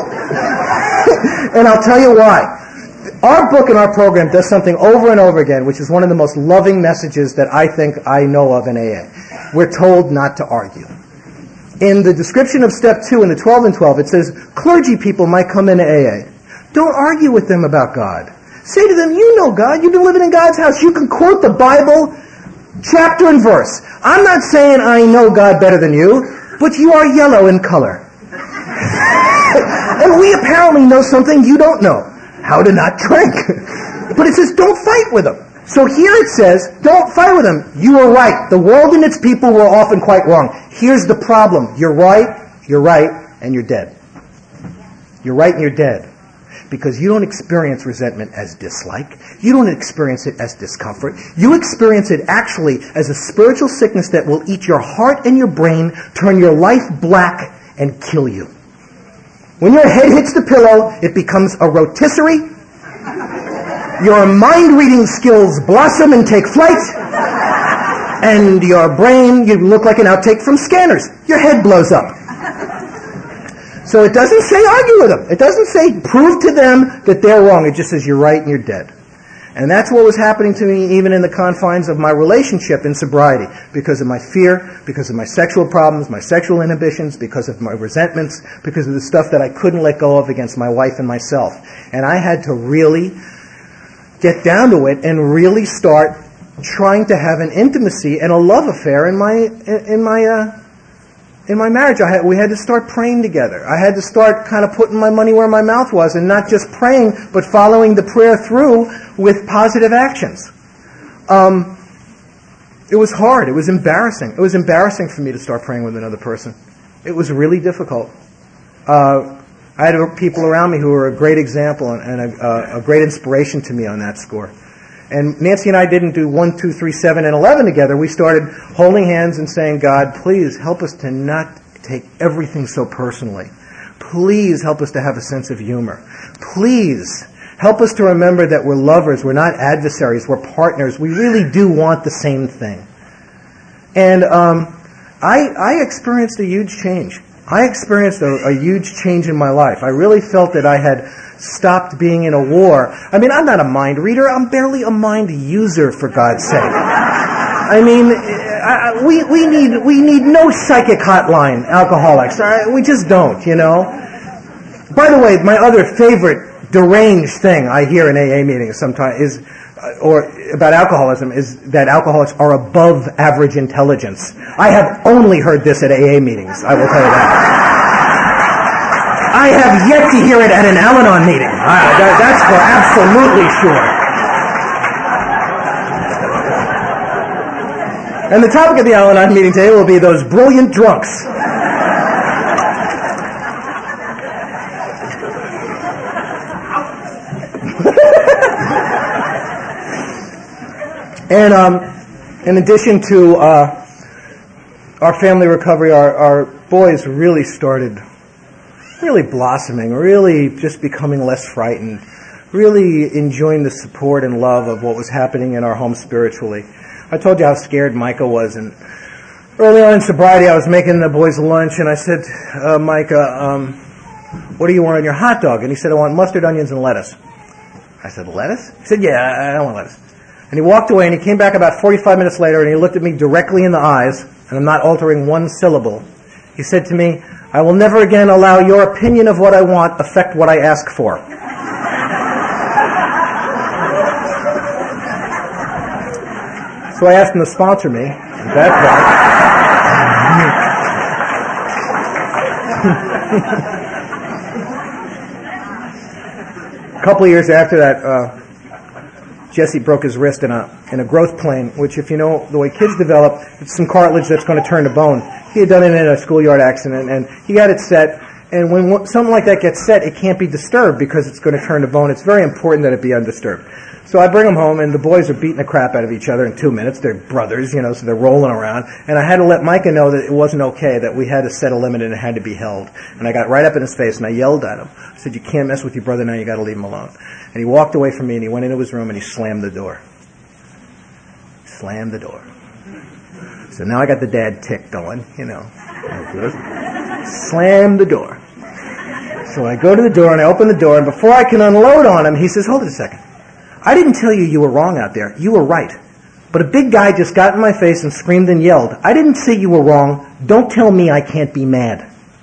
A: tell you why. Our book and our program does something over and over again, which is one of the most loving messages that I think I know of in AA. We're told not to argue. In the description of step 2 in the 12 and 12, it says, clergy people might come into AA. Don't argue with them about God. Say to them, you know God. You've been living in God's house. You can quote the Bible chapter and verse. I'm not saying I know God better than you, but you are yellow in color. And we apparently know something you don't know. How to not drink. But it says, don't fight with them. So here it says, don't fight with them. You are right. The world and its people were often quite wrong. Here's the problem. You're right, and you're dead. You're right and you're dead. Because you don't experience resentment as dislike. You don't experience it as discomfort. You experience it actually as a spiritual sickness that will eat your heart and your brain, turn your life black, and kill you. When your head hits the pillow, it becomes a rotisserie. Your mind-reading skills blossom and take flight. And your brain, you look like an outtake from Scanners. Your head blows up. So it doesn't say argue with them. It doesn't say prove to them that they're wrong. It just says you're right and you're dead. And that's what was happening to me even in the confines of my relationship in sobriety. Because of my fear, because of my sexual problems, my sexual inhibitions, because of my resentments, because of the stuff that I couldn't let go of against my wife and myself. And I had to really get down to it and really start trying to have an intimacy and a love affair in my in my marriage, we had to start praying together. I had to start kind of putting my money where my mouth was and not just praying, but following the prayer through with positive actions. It was hard. It was embarrassing. It was embarrassing for me to start praying with another person. It was really difficult. I had people around me who were a great example and a great inspiration to me on that score. And Nancy and I didn't do 1, 2, 3, 7, and 11 together. We started holding hands and saying, God, please help us to not take everything so personally. Please help us to have a sense of humor. Please help us to remember that we're lovers, we're not adversaries, we're partners. We really do want the same thing. And I experienced a huge change. I experienced a huge change in my life. I really felt that I had stopped being in a war. I mean, I'm not a mind reader. I'm barely a mind user, for God's sake. I mean, we need no psychic hotline, alcoholics. We just don't, you know. By the way, my other favorite deranged thing I hear in AA meetings sometimes is, or about alcoholism, is that alcoholics are above average intelligence. I have only heard this at AA meetings, I will tell you that. I have yet to hear it at an Al-Anon meeting. That's for absolutely sure. And the topic of the Al-Anon meeting today will be those brilliant drunks. And in addition to our family recovery, our boys really started blossoming, really just becoming less frightened, really enjoying the support and love of what was happening in our home spiritually. I told you how scared Micah was, and early on in sobriety I was making the boys lunch, and I said, Micah, what do you want on your hot dog? And he said, I want mustard, onions, and lettuce. I said, lettuce? He said, yeah, I don't want lettuce. And he walked away, and he came back about 45 minutes later, and he looked at me directly in the eyes, and I'm not altering one syllable. He said to me, I will never again allow your opinion of what I want affect what I ask for. So I asked him to sponsor me. That's right. A couple of years after that, Jesse broke his wrist in a growth plane, which, if you know the way kids develop, it's some cartilage that's going to turn to bone. He had done it in a schoolyard accident, and he got it set. And when something like that gets set, it can't be disturbed because it's going to turn to bone. It's very important that it be undisturbed. So I bring him home, and the boys are beating the crap out of each other in 2 minutes. They're brothers, you know, so they're rolling around. And I had to let Micah know that it wasn't okay, that we had to set a limit and it had to be held. And I got right up in his face, and I yelled at him. I said, you can't mess with your brother now, you got to leave him alone. And he walked away from me, and he went into his room, and he slammed the door. Slammed the door. So now I got the dad tick going, you know. Slam the door. So I go to the door, and I open the door, and before I can unload on him, he says, hold it a second. I didn't tell you you were wrong out there. You were right. But a big guy just got in my face and screamed and yelled. I didn't say you were wrong. Don't tell me I can't be mad.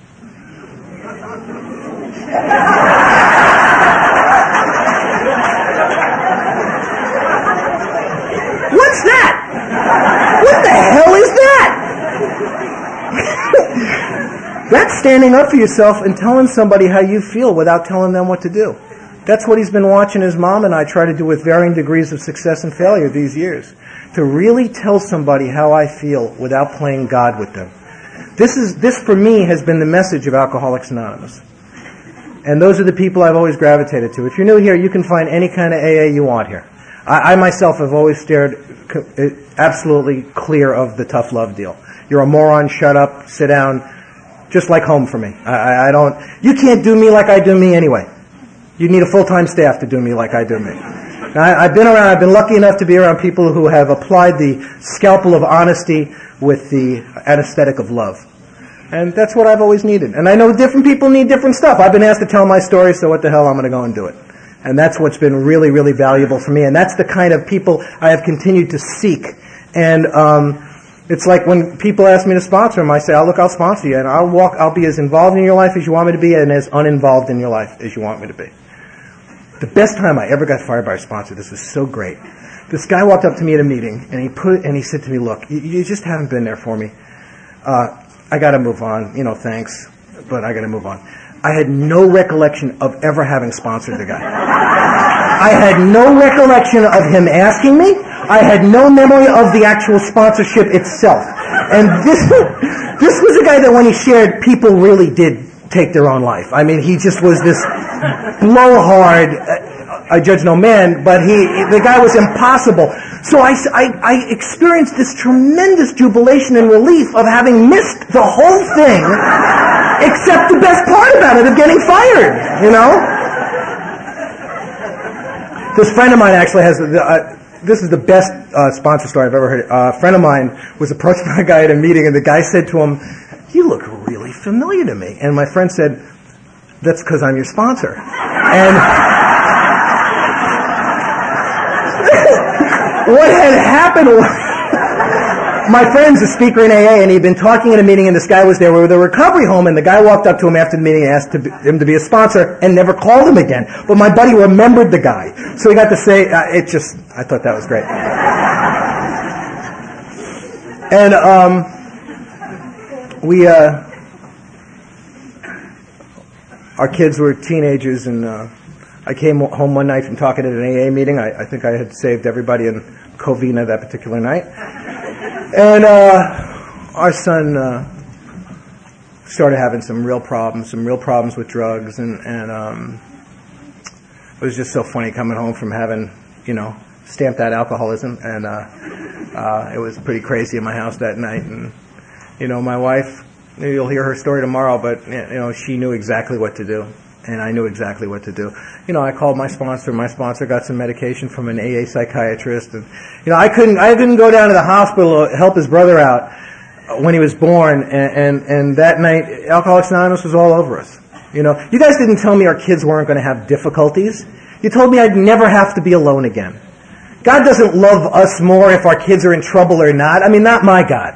A: What's that? What the hell is that? That's standing up for yourself and telling somebody how you feel without telling them what to do. That's what he's been watching his mom and I try to do with varying degrees of success and failure these years. To really tell somebody how I feel without playing God with them. This for me has been the message of Alcoholics Anonymous. And those are the people I've always gravitated to. If you're new here, you can find any kind of AA you want here. I myself have always steered absolutely clear of the tough love deal. You're a moron, shut up, sit down, just like home for me. You can't do me like I do me anyway. You need a full-time staff to do me like I do me. Now, I've been lucky enough to be around people who have applied the scalpel of honesty with the anesthetic of love. And that's what I've always needed. And I know different people need different stuff. I've been asked to tell my story, so what the hell, I'm going to go and do it. And that's what's been really, really valuable for me. And that's the kind of people I have continued to seek. And it's like when people ask me to sponsor them, I say, look, I'll sponsor you. And I'll be as involved in your life as you want me to be and as uninvolved in your life as you want me to be. The best time I ever got fired by a sponsor, this was so great. This guy walked up to me at a meeting, and he said to me, look, you just haven't been there for me. I got to move on. Thanks, but I got to move on. I had no recollection of ever having sponsored the guy. I had no recollection of him asking me. I had no memory of the actual sponsorship itself. And this was a guy that when he shared, people really did take their own life. I mean, he just was this blowhard. I judge no man, but the guy was impossible. So I experienced this tremendous jubilation and relief of having missed the whole thing, except the best part about it, of getting fired, This friend of mine actually has, this is the best sponsor story I've ever heard. A friend of mine was approached by a guy at a meeting, and the guy said to him, "You look really familiar to me." And my friend said, "That's because I'm your sponsor." And what had happened was, my friend's a speaker in AA, and he'd been talking at a meeting, and this guy was there with a recovery home, and the guy walked up to him after the meeting and asked him to be a sponsor, and never called him again. But my buddy remembered the guy, so he got to say, I thought that was great. And our kids were teenagers, and I came home one night from talking at an AA meeting. I think I had saved everybody in Covina that particular night. And our son started having some real problems with drugs, and it was just so funny coming home from having, stamped out alcoholism, and it was pretty crazy in my house that night. And my wife, you'll hear her story tomorrow, but she knew exactly what to do, and I knew exactly what to do. I called my sponsor. My sponsor got some medication from an AA psychiatrist, and I didn't go down to the hospital to help his brother out when he was born, and that night Alcoholics Anonymous was all over us. You guys didn't tell me our kids weren't going to have difficulties. You told me I'd never have to be alone again. God doesn't love us more if our kids are in trouble or not. I mean, not my God.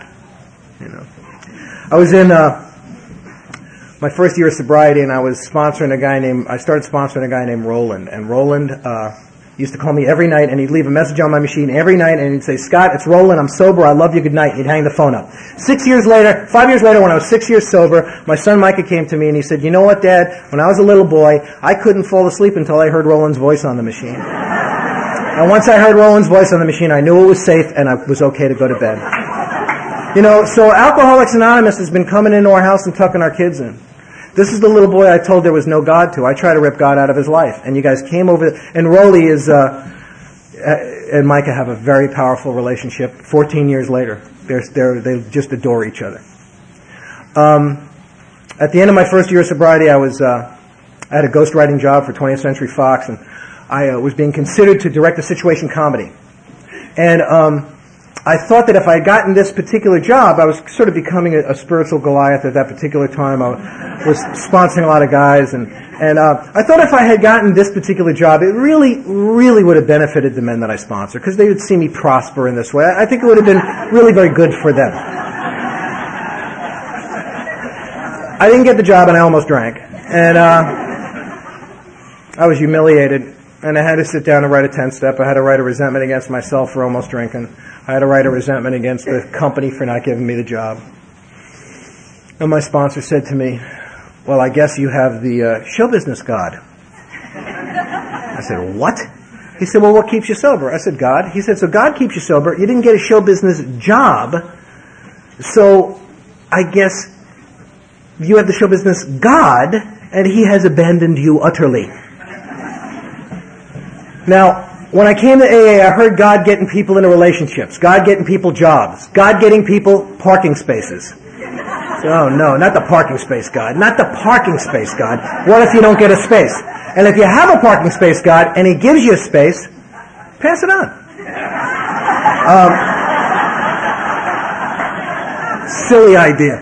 A: I was in my first year of sobriety, and I started sponsoring a guy named Roland. And Roland used to call me every night, and he'd leave a message on my machine every night, and he'd say, "Scott, it's Roland. I'm sober. I love you. Good night." He'd hang the phone up. 5 years later, when I was 6 years sober, my son Micah came to me, and he said, "You know what, Dad? When I was a little boy, I couldn't fall asleep until I heard Roland's voice on the machine. And once I heard Roland's voice on the machine, I knew it was safe, and I was okay to go to bed." So Alcoholics Anonymous has been coming into our house and tucking our kids in. This is the little boy I told there was no God to. I try to rip God out of his life. And you guys came over, and Rolly and Micah have a very powerful relationship 14 years later. They just adore each other. At the end of my first year of sobriety, I had a ghostwriting job for 20th Century Fox, and I was being considered to direct a situation comedy. And I thought that if I had gotten this particular job, I was sort of becoming a spiritual Goliath at that particular time. I was sponsoring a lot of guys, and I thought if I had gotten this particular job, it really, really would have benefited the men that I sponsored, because they would see me prosper in this way. I think it would have been really very good for them. I didn't get the job, and I almost drank. And I was humiliated, and I had to sit down and write a 10-step. I had to write a resentment against myself for almost drinking. I had to write a resentment against the company for not giving me the job. And my sponsor said to me, "Well, I guess you have the show business God." I said, "What?" He said, "Well, what keeps you sober?" I said, "God." He said, "So God keeps you sober. You didn't get a show business job, so I guess you have the show business God, and He has abandoned you utterly." Now, when I came to AA, I heard God getting people into relationships, God getting people jobs, God getting people parking spaces. So, oh no, not the parking space God, not the parking space God. What if you don't get a space? And if you have a parking space God, and He gives you a space, pass it on. Silly idea.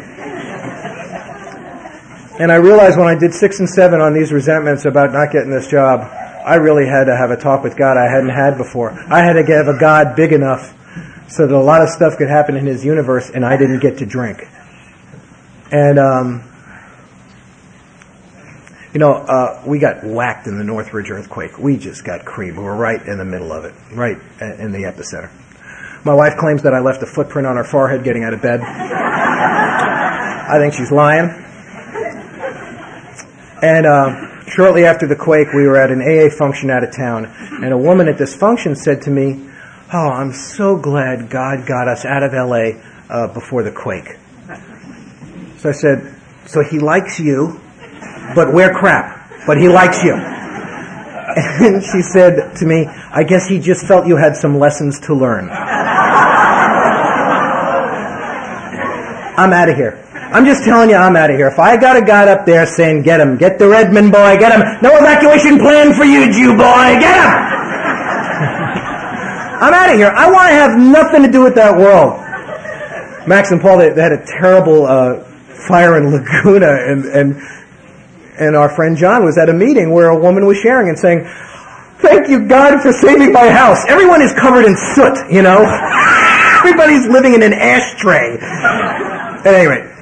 A: And I realized when I did 6 and 7 on these resentments about not getting this job, I really had to have a talk with God I hadn't had before. I had to have a God big enough so that a lot of stuff could happen in His universe and I didn't get to drink. And, we got whacked in the Northridge earthquake. We just got creamed. We were right in the middle of it, right in the epicenter. My wife claims that I left a footprint on her forehead getting out of bed. I think she's lying. And shortly after the quake, we were at an AA function out of town, and a woman at this function said to me, "Oh, I'm so glad God got us out of L.A. Before the quake." So I said, "So he likes you, but we're crap, but he likes you." And she said to me, "I guess he just felt you had some lessons to learn." I'm out of here. I'm just telling you, I'm out of here. If I got a guy up there saying, "Get him, get the Redmond boy, get him, no evacuation plan for you, Jew boy, get him!" I'm out of here. I want to have nothing to do with that world. Max and Paul, they had a terrible fire in Laguna, and our friend John was at a meeting where a woman was sharing and saying, "Thank you, God, for saving my house. Everyone is covered in soot, you know. Everybody's living in an ashtray." At any rate,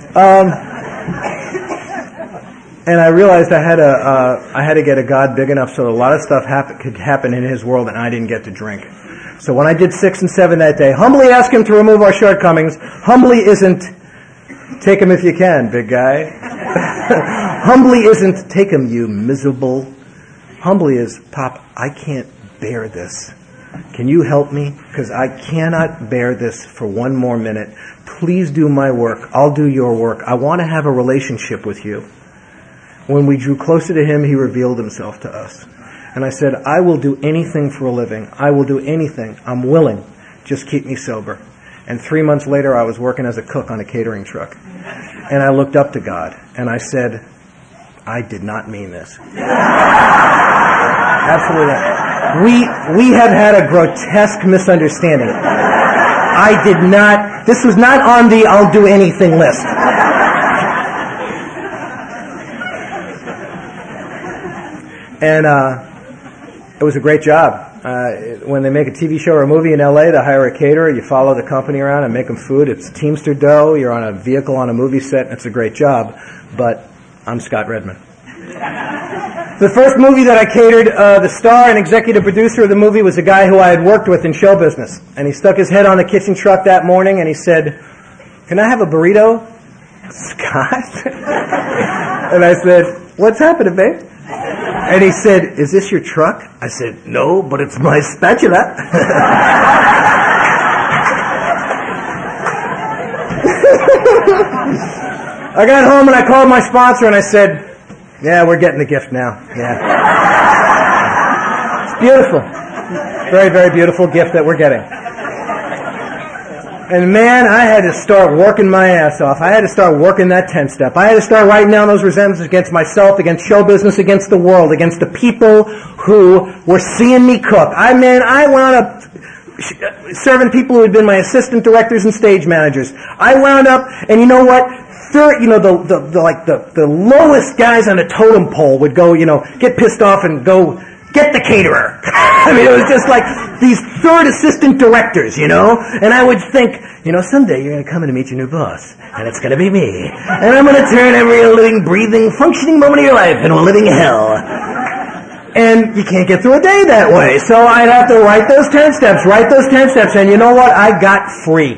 A: and I realized I had to get a God big enough so that a lot of stuff could happen in His world, and I didn't get to drink. So when I did 6 and 7 that day, humbly ask Him to remove our shortcomings. Humbly isn't take Him if you can, big guy. Humbly isn't take Him, you miserable. Humbly is, "Pop, I can't bear this. Can you help me? Because I cannot bear this for one more minute. Please do my work. I'll do your work. I want to have a relationship with you." When we drew closer to Him, He revealed Himself to us. And I said, "I will do anything for a living. I will do anything. I'm willing. Just keep me sober." And 3 months later, I was working as a cook on a catering truck. And I looked up to God, and I said, "I did not mean this." Absolutely not. We have had a grotesque misunderstanding. I did not, this was not on the "I'll do anything" list. And it was a great job. When they make a TV show or a movie in LA, they hire a caterer. You follow the company around and make them food. It's Teamster dough. You're on a vehicle on a movie set, and it's a great job. But I'm Scott Redmond. The first movie that I catered, the star and executive producer of the movie was a guy who I had worked with in show business. And he stuck his head on the kitchen truck that morning and he said, "Can I have a burrito?" "Scott?" And I said, "What's happening, babe?" And he said, "Is this your truck?" I said, "No, but it's my spatula." I got home and I called my sponsor and I said, "Yeah, we're getting the gift now. Yeah." It's beautiful. Very, very beautiful gift that we're getting. And man, I had to start working my ass off. I had to start working that 10-step. I had to start writing down those resentments against myself, against show business, against the world, against the people who were seeing me cook. I wound up serving people who had been my assistant directors and stage managers. I wound up, and you know what? The lowest guys on the totem pole would go, get pissed off and go get the caterer. I mean, it was just like these third assistant directors, and I would think, someday you're going to come in to meet your new boss, and it's going to be me, and I'm going to turn every living, breathing, functioning moment of your life into a living hell. And you can't get through a day that way. So I'd have to write those 10 steps, and you know what? I got free.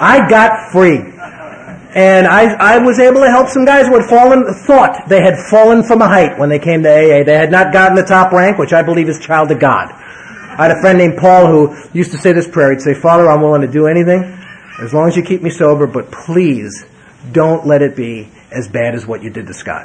A: And I was able to help some guys who had thought they had fallen from a height when they came to AA. They had not gotten the top rank, which I believe is child of God. I had a friend named Paul who used to say this prayer. He'd say, "Father, I'm willing to do anything as long as you keep me sober, but please don't let it be as bad as what you did to Scott."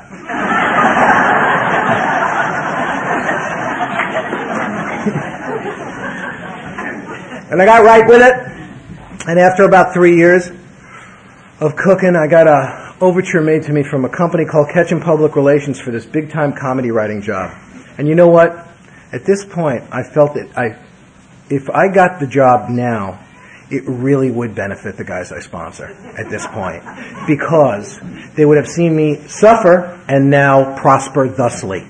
A: And I got right with it. And after about 3 years of cooking, I got a overture made to me from a company called Ketchum Public Relations for this big-time comedy writing job. And you know what? At this point, I felt that if I got the job now, it really would benefit the guys I sponsor at this point, because they would have seen me suffer and now prosper thusly.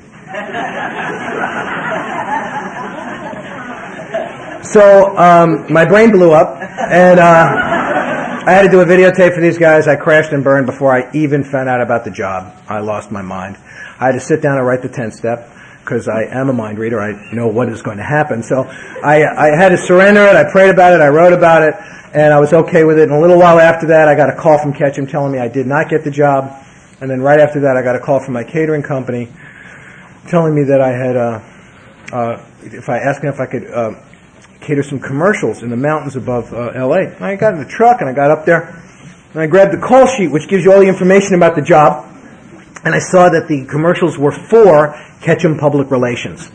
A: So my brain blew up, and I had to do a videotape for these guys. I crashed and burned before I even found out about the job. I lost my mind. I had to sit down and write the 10-step, because I am a mind reader. I know what is going to happen. So I had to surrender it. I prayed about it. I wrote about it. And I was okay with it. And a little while after that, I got a call from Ketchum telling me I did not get the job. And then right after that, I got a call from my catering company telling me that I had, if I asked me if I could cater some commercials in the mountains above L.A. And I got in the truck and I got up there and I grabbed the call sheet, which gives you all the information about the job. And I saw that the commercials were for Ketchum Public Relations.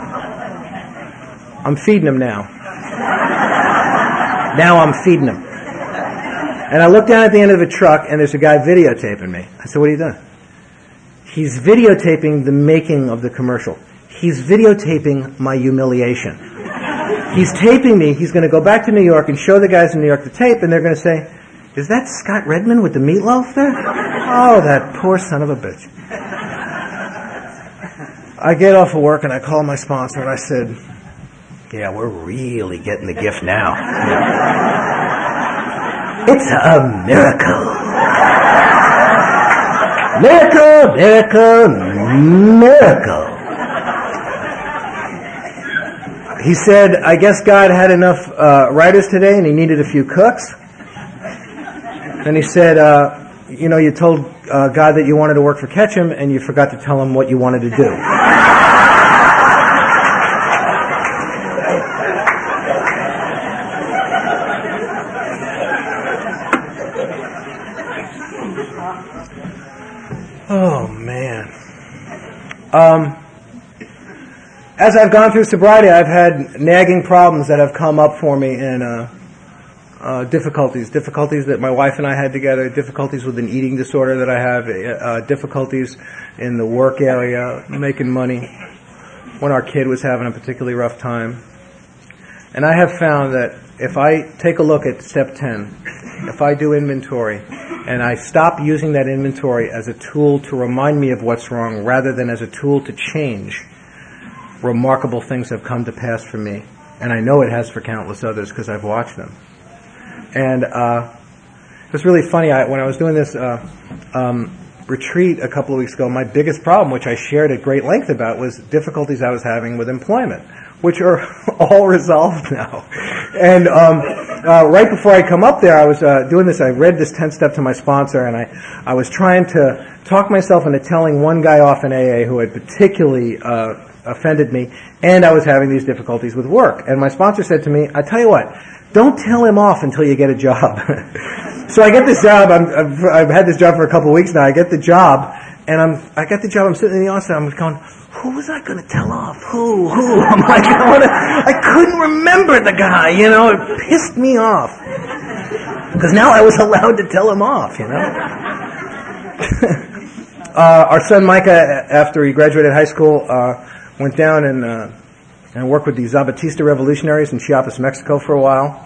A: I'm feeding him now. Now I'm feeding him. And I looked down at the end of the truck, and there's a guy videotaping me. I said, what are you doing? He's videotaping the making of the commercial. He's videotaping my humiliation. He's taping me. He's going to go back to New York and show the guys in New York the tape, and they're going to say, is that Scott Redmond with the meatloaf there? Oh, that poor son of a bitch. I get off of work, and I call my sponsor, and I said, yeah, we're really getting the gift now. It's a miracle. Miracle, miracle, miracle. He said, I guess God had enough writers today and he needed a few cooks. And he said, you told God that you wanted to work for Ketchum and you forgot to tell him what you wanted to do. Oh, man. As I've gone through sobriety, I've had nagging problems that have come up for me in difficulties that my wife and I had together, difficulties with an eating disorder that I have, difficulties in the work area, making money, when our kid was having a particularly rough time. And I have found that if I take a look at step 10, if I do inventory, and I stop using that inventory as a tool to remind me of what's wrong rather than as a tool to change, remarkable things have come to pass for me. And I know it has for countless others because I've watched them. And it was really funny. When I was doing this retreat a couple of weeks ago, my biggest problem, which I shared at great length about, was difficulties I was having with employment, which are all resolved now. And right before I come up there, I was doing this. I read this 10-step to my sponsor, and I was trying to talk myself into telling one guy off in AA who had particularly offended me, and I was having these difficulties with work. And my sponsor said to me, I tell you what, don't tell him off until you get a job. So I get this job. I've had this job for a couple of weeks now. I get the job, and I get the job. I'm sitting in the office, and I'm going, who was I going to tell off? Who? I'm like, I couldn't remember the guy, It pissed me off. Because now I was allowed to tell him off, Our son Micah, after he graduated high school, went down and worked with the Zapatista revolutionaries in Chiapas, Mexico for a while,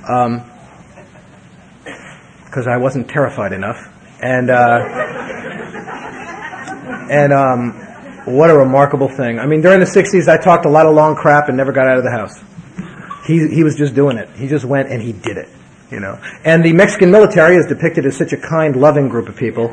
A: because I wasn't terrified enough. And what a remarkable thing. I mean, during the 60s, I talked a lot of long crap and never got out of the house. He was just doing it. He just went and he did it, And the Mexican military is depicted as such a kind, loving group of people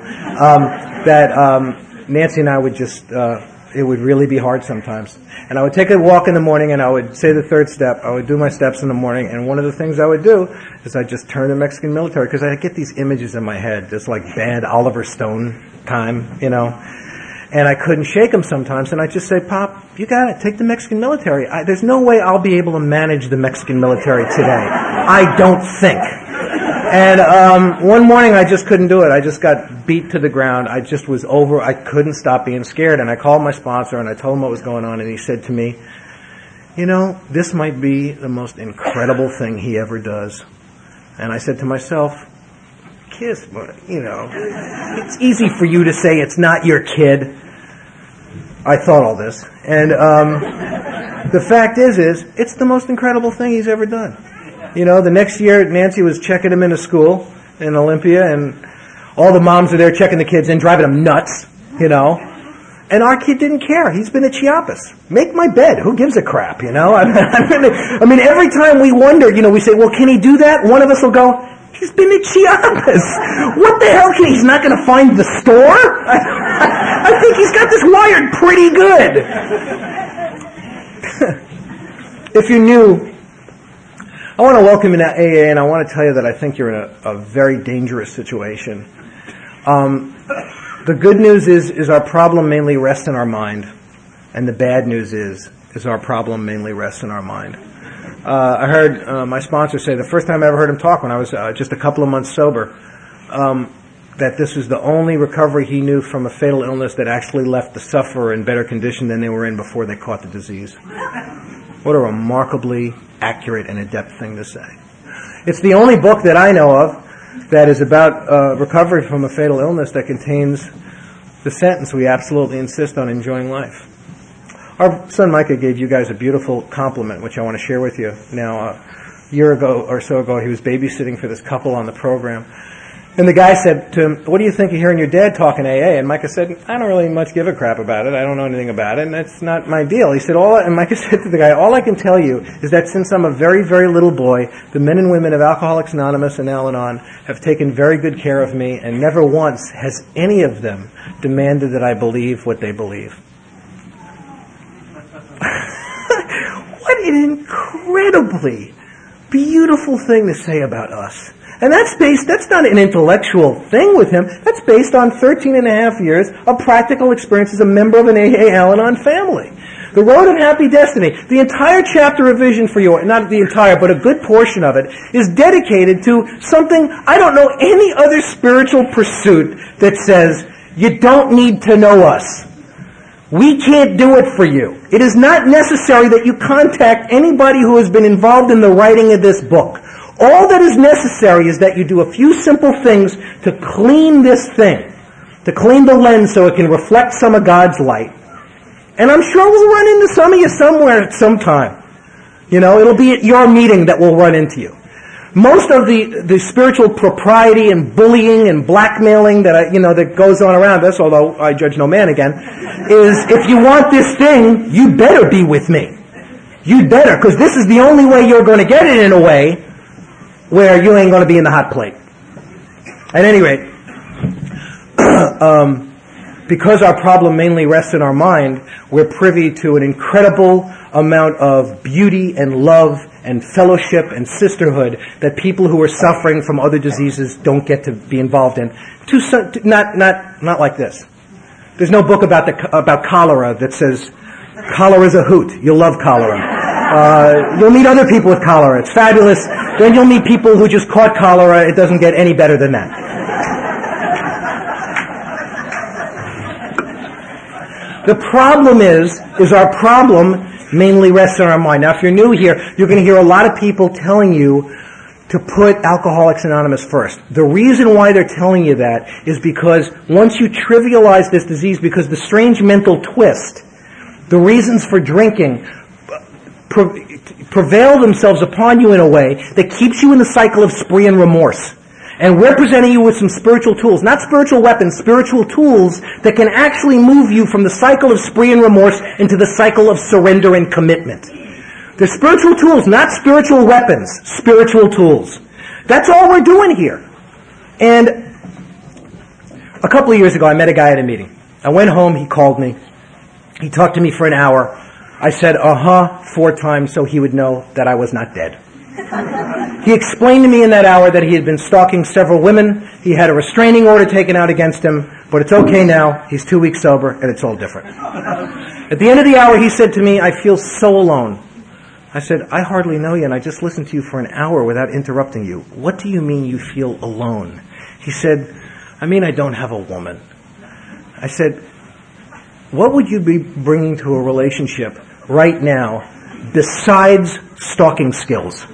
A: that Nancy and I would just, it would really be hard sometimes. And I would take a walk in the morning and I would say the third step. I would do my steps in the morning, and one of the things I would do is I'd just turn to Mexican military, because I get these images in my head, just like bad Oliver Stone time, And I couldn't shake them sometimes, and I'd just say, Pop, you got it. Take the Mexican military. There's no way I'll be able to manage the Mexican military today. I don't think. And one morning I just couldn't do it. I just got beat to the ground. I just was over. I couldn't stop being scared. And I called my sponsor and I told him what was going on, and he said to me, this might be the most incredible thing he ever does. And I said to myself, Kiss, it's easy for you to say it's not your kid. I thought all this. And the fact is it's the most incredible thing he's ever done. The next year, Nancy was checking him into school in Olympia, and all the moms are there checking the kids in, driving them nuts, And our kid didn't care. He's been at Chiapas. Make my bed. Who gives a crap, I mean, every time we wonder, we say, well, can he do that? One of us will go, he's been at Chiapas. What the hell can he? He's not going to find the store? I think he's got this wired pretty good. If you knew I want to welcome you to AA, and I want to tell you that I think you're in a very dangerous situation. The good news is our problem mainly rests in our mind, and the bad news is our problem mainly rests in our mind. I heard my sponsor say the first time I ever heard him talk when I was just a couple of months sober, that this was the only recovery he knew from a fatal illness that actually left the sufferer in better condition than they were in before they caught the disease. What a remarkably accurate and adept thing to say. It's the only book that I know of that is about recovery from a fatal illness that contains the sentence, we absolutely insist on enjoying life. Our son Micah gave you guys a beautiful compliment, which I want to share with you. Now, a year ago or so ago, he was babysitting for this couple on the program. And the guy said to him, "What do you think of hearing your dad talking AA?" And Micah said, "I don't really much give a crap about it. I don't know anything about it, and that's not my deal." He said, and Micah said to the guy, "All I can tell you is that since I'm a very, very little boy, the men and women of Alcoholics Anonymous and Al-Anon have taken very good care of me, and never once has any of them demanded that I believe what they believe." What an incredibly beautiful thing to say about us. And that's not an intellectual thing with him. That's based on 13 and a half years of practical experience as a member of an AA Al-Anon family. The Road of Happy Destiny, the entire chapter of Vision for You, not the entire, but a good portion of it, is dedicated to something, I don't know any other spiritual pursuit that says, you don't need to know us. We can't do it for you. It is not necessary that you contact anybody who has been involved in the writing of this book. All that is necessary is that you do a few simple things to clean this thing, to clean the lens so it can reflect some of God's light. And I'm sure we'll run into some of you somewhere at some time. You know, it'll be at your meeting that we'll run into you. Most of the spiritual propriety and bullying and blackmailing that goes on around us, although I judge no man again, is if you want this thing, you better be with me. You'd better, because this is the only way you're going to get it in a way where you ain't going to be in the hot plate. At any rate, because our problem mainly rests in our mind, we're privy to an incredible amount of beauty and love and fellowship and sisterhood that people who are suffering from other diseases don't get to be involved in. Not like this. There's no book about cholera that says, cholera's a hoot. You'll love cholera. You'll meet other people with cholera. It's fabulous. Then you'll meet people who just caught cholera. It doesn't get any better than that. The problem is our problem mainly rests in our mind. Now, if you're new here, you're going to hear a lot of people telling you to put Alcoholics Anonymous first. The reason why they're telling you that is because once you trivialize this disease, because the strange mental twist, the reasons for drinking prevail themselves upon you in a way that keeps you in the cycle of spree and remorse. And we're presenting you with some spiritual tools, not spiritual weapons, spiritual tools that can actually move you from the cycle of spree and remorse into the cycle of surrender and commitment. They're spiritual tools, not spiritual weapons, spiritual tools. That's all we're doing here. And a couple of years ago, I met a guy at a meeting. I went home, he called me. He talked to me for an hour. I said, 4 times so he would know that I was not dead. He explained to me in that hour that he had been stalking several women. He had a restraining order taken out against him, but it's okay now. He's 2 weeks sober, and it's all different. At the end of the hour, he said to me, "I feel so alone." I said, "I hardly know you, and I just listened to you for an hour without interrupting you. What do you mean you feel alone?" He said, "I mean I don't have a woman." I said, "What would you be bringing to a relationship right now besides stalking skills?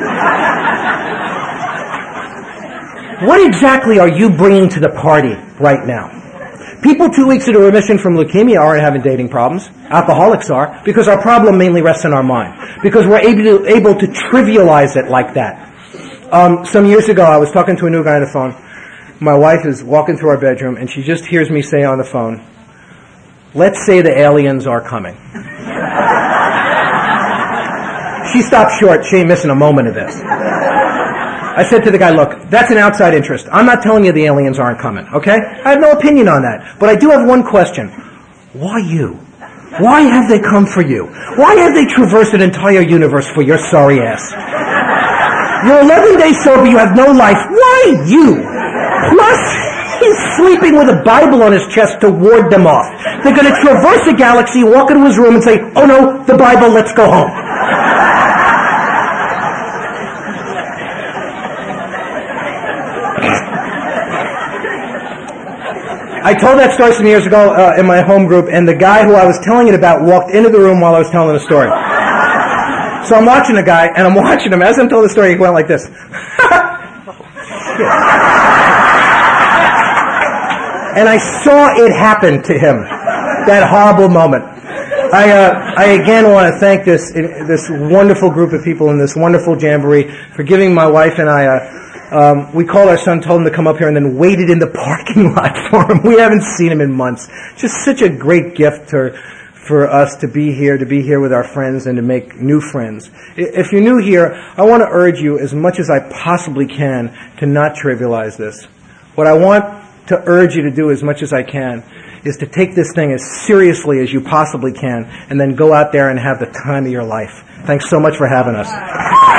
A: What exactly are you bringing to the party right now?" People 2 weeks into remission from leukemia aren't having dating problems. Alcoholics are, because our problem mainly rests in our mind. Because we're able to trivialize it like that. Some years ago, I was talking to a new guy on the phone. My wife is walking through our bedroom, and she just hears me say on the phone, "Let's say the aliens are coming." She stopped short. She ain't missing a moment of this. I said to the guy, "Look, that's an outside interest. I'm not telling you the aliens aren't coming, okay? I have no opinion on that. But I do have one question. Why you? Why have they come for you? Why have they traversed an entire universe for your sorry ass?" You're 11 days sober, you have no life. Why you? Plus, he's sleeping with a Bible on his chest to ward them off. They're going to traverse the galaxy, walk into his room and say, oh no, the Bible, let's go home. I told that story some years ago in my home group, and the guy who I was telling it about walked into the room while I was telling the story. So I'm watching the guy, and I'm watching him. As I'm telling the story, he went like this. And I saw it happen to him, that horrible moment. I again want to thank this wonderful group of people in this wonderful jamboree for giving my wife and I we called our son, told him to come up here, and then waited in the parking lot for him. We haven't seen him in months. Just such a great gift for us to be here with our friends, and to make new friends. If you're new here, I want to urge you as much as I possibly can to not trivialize this. What I want to urge you to do as much as I can is to take this thing as seriously as you possibly can, and then go out there and have the time of your life. Thanks so much for having us.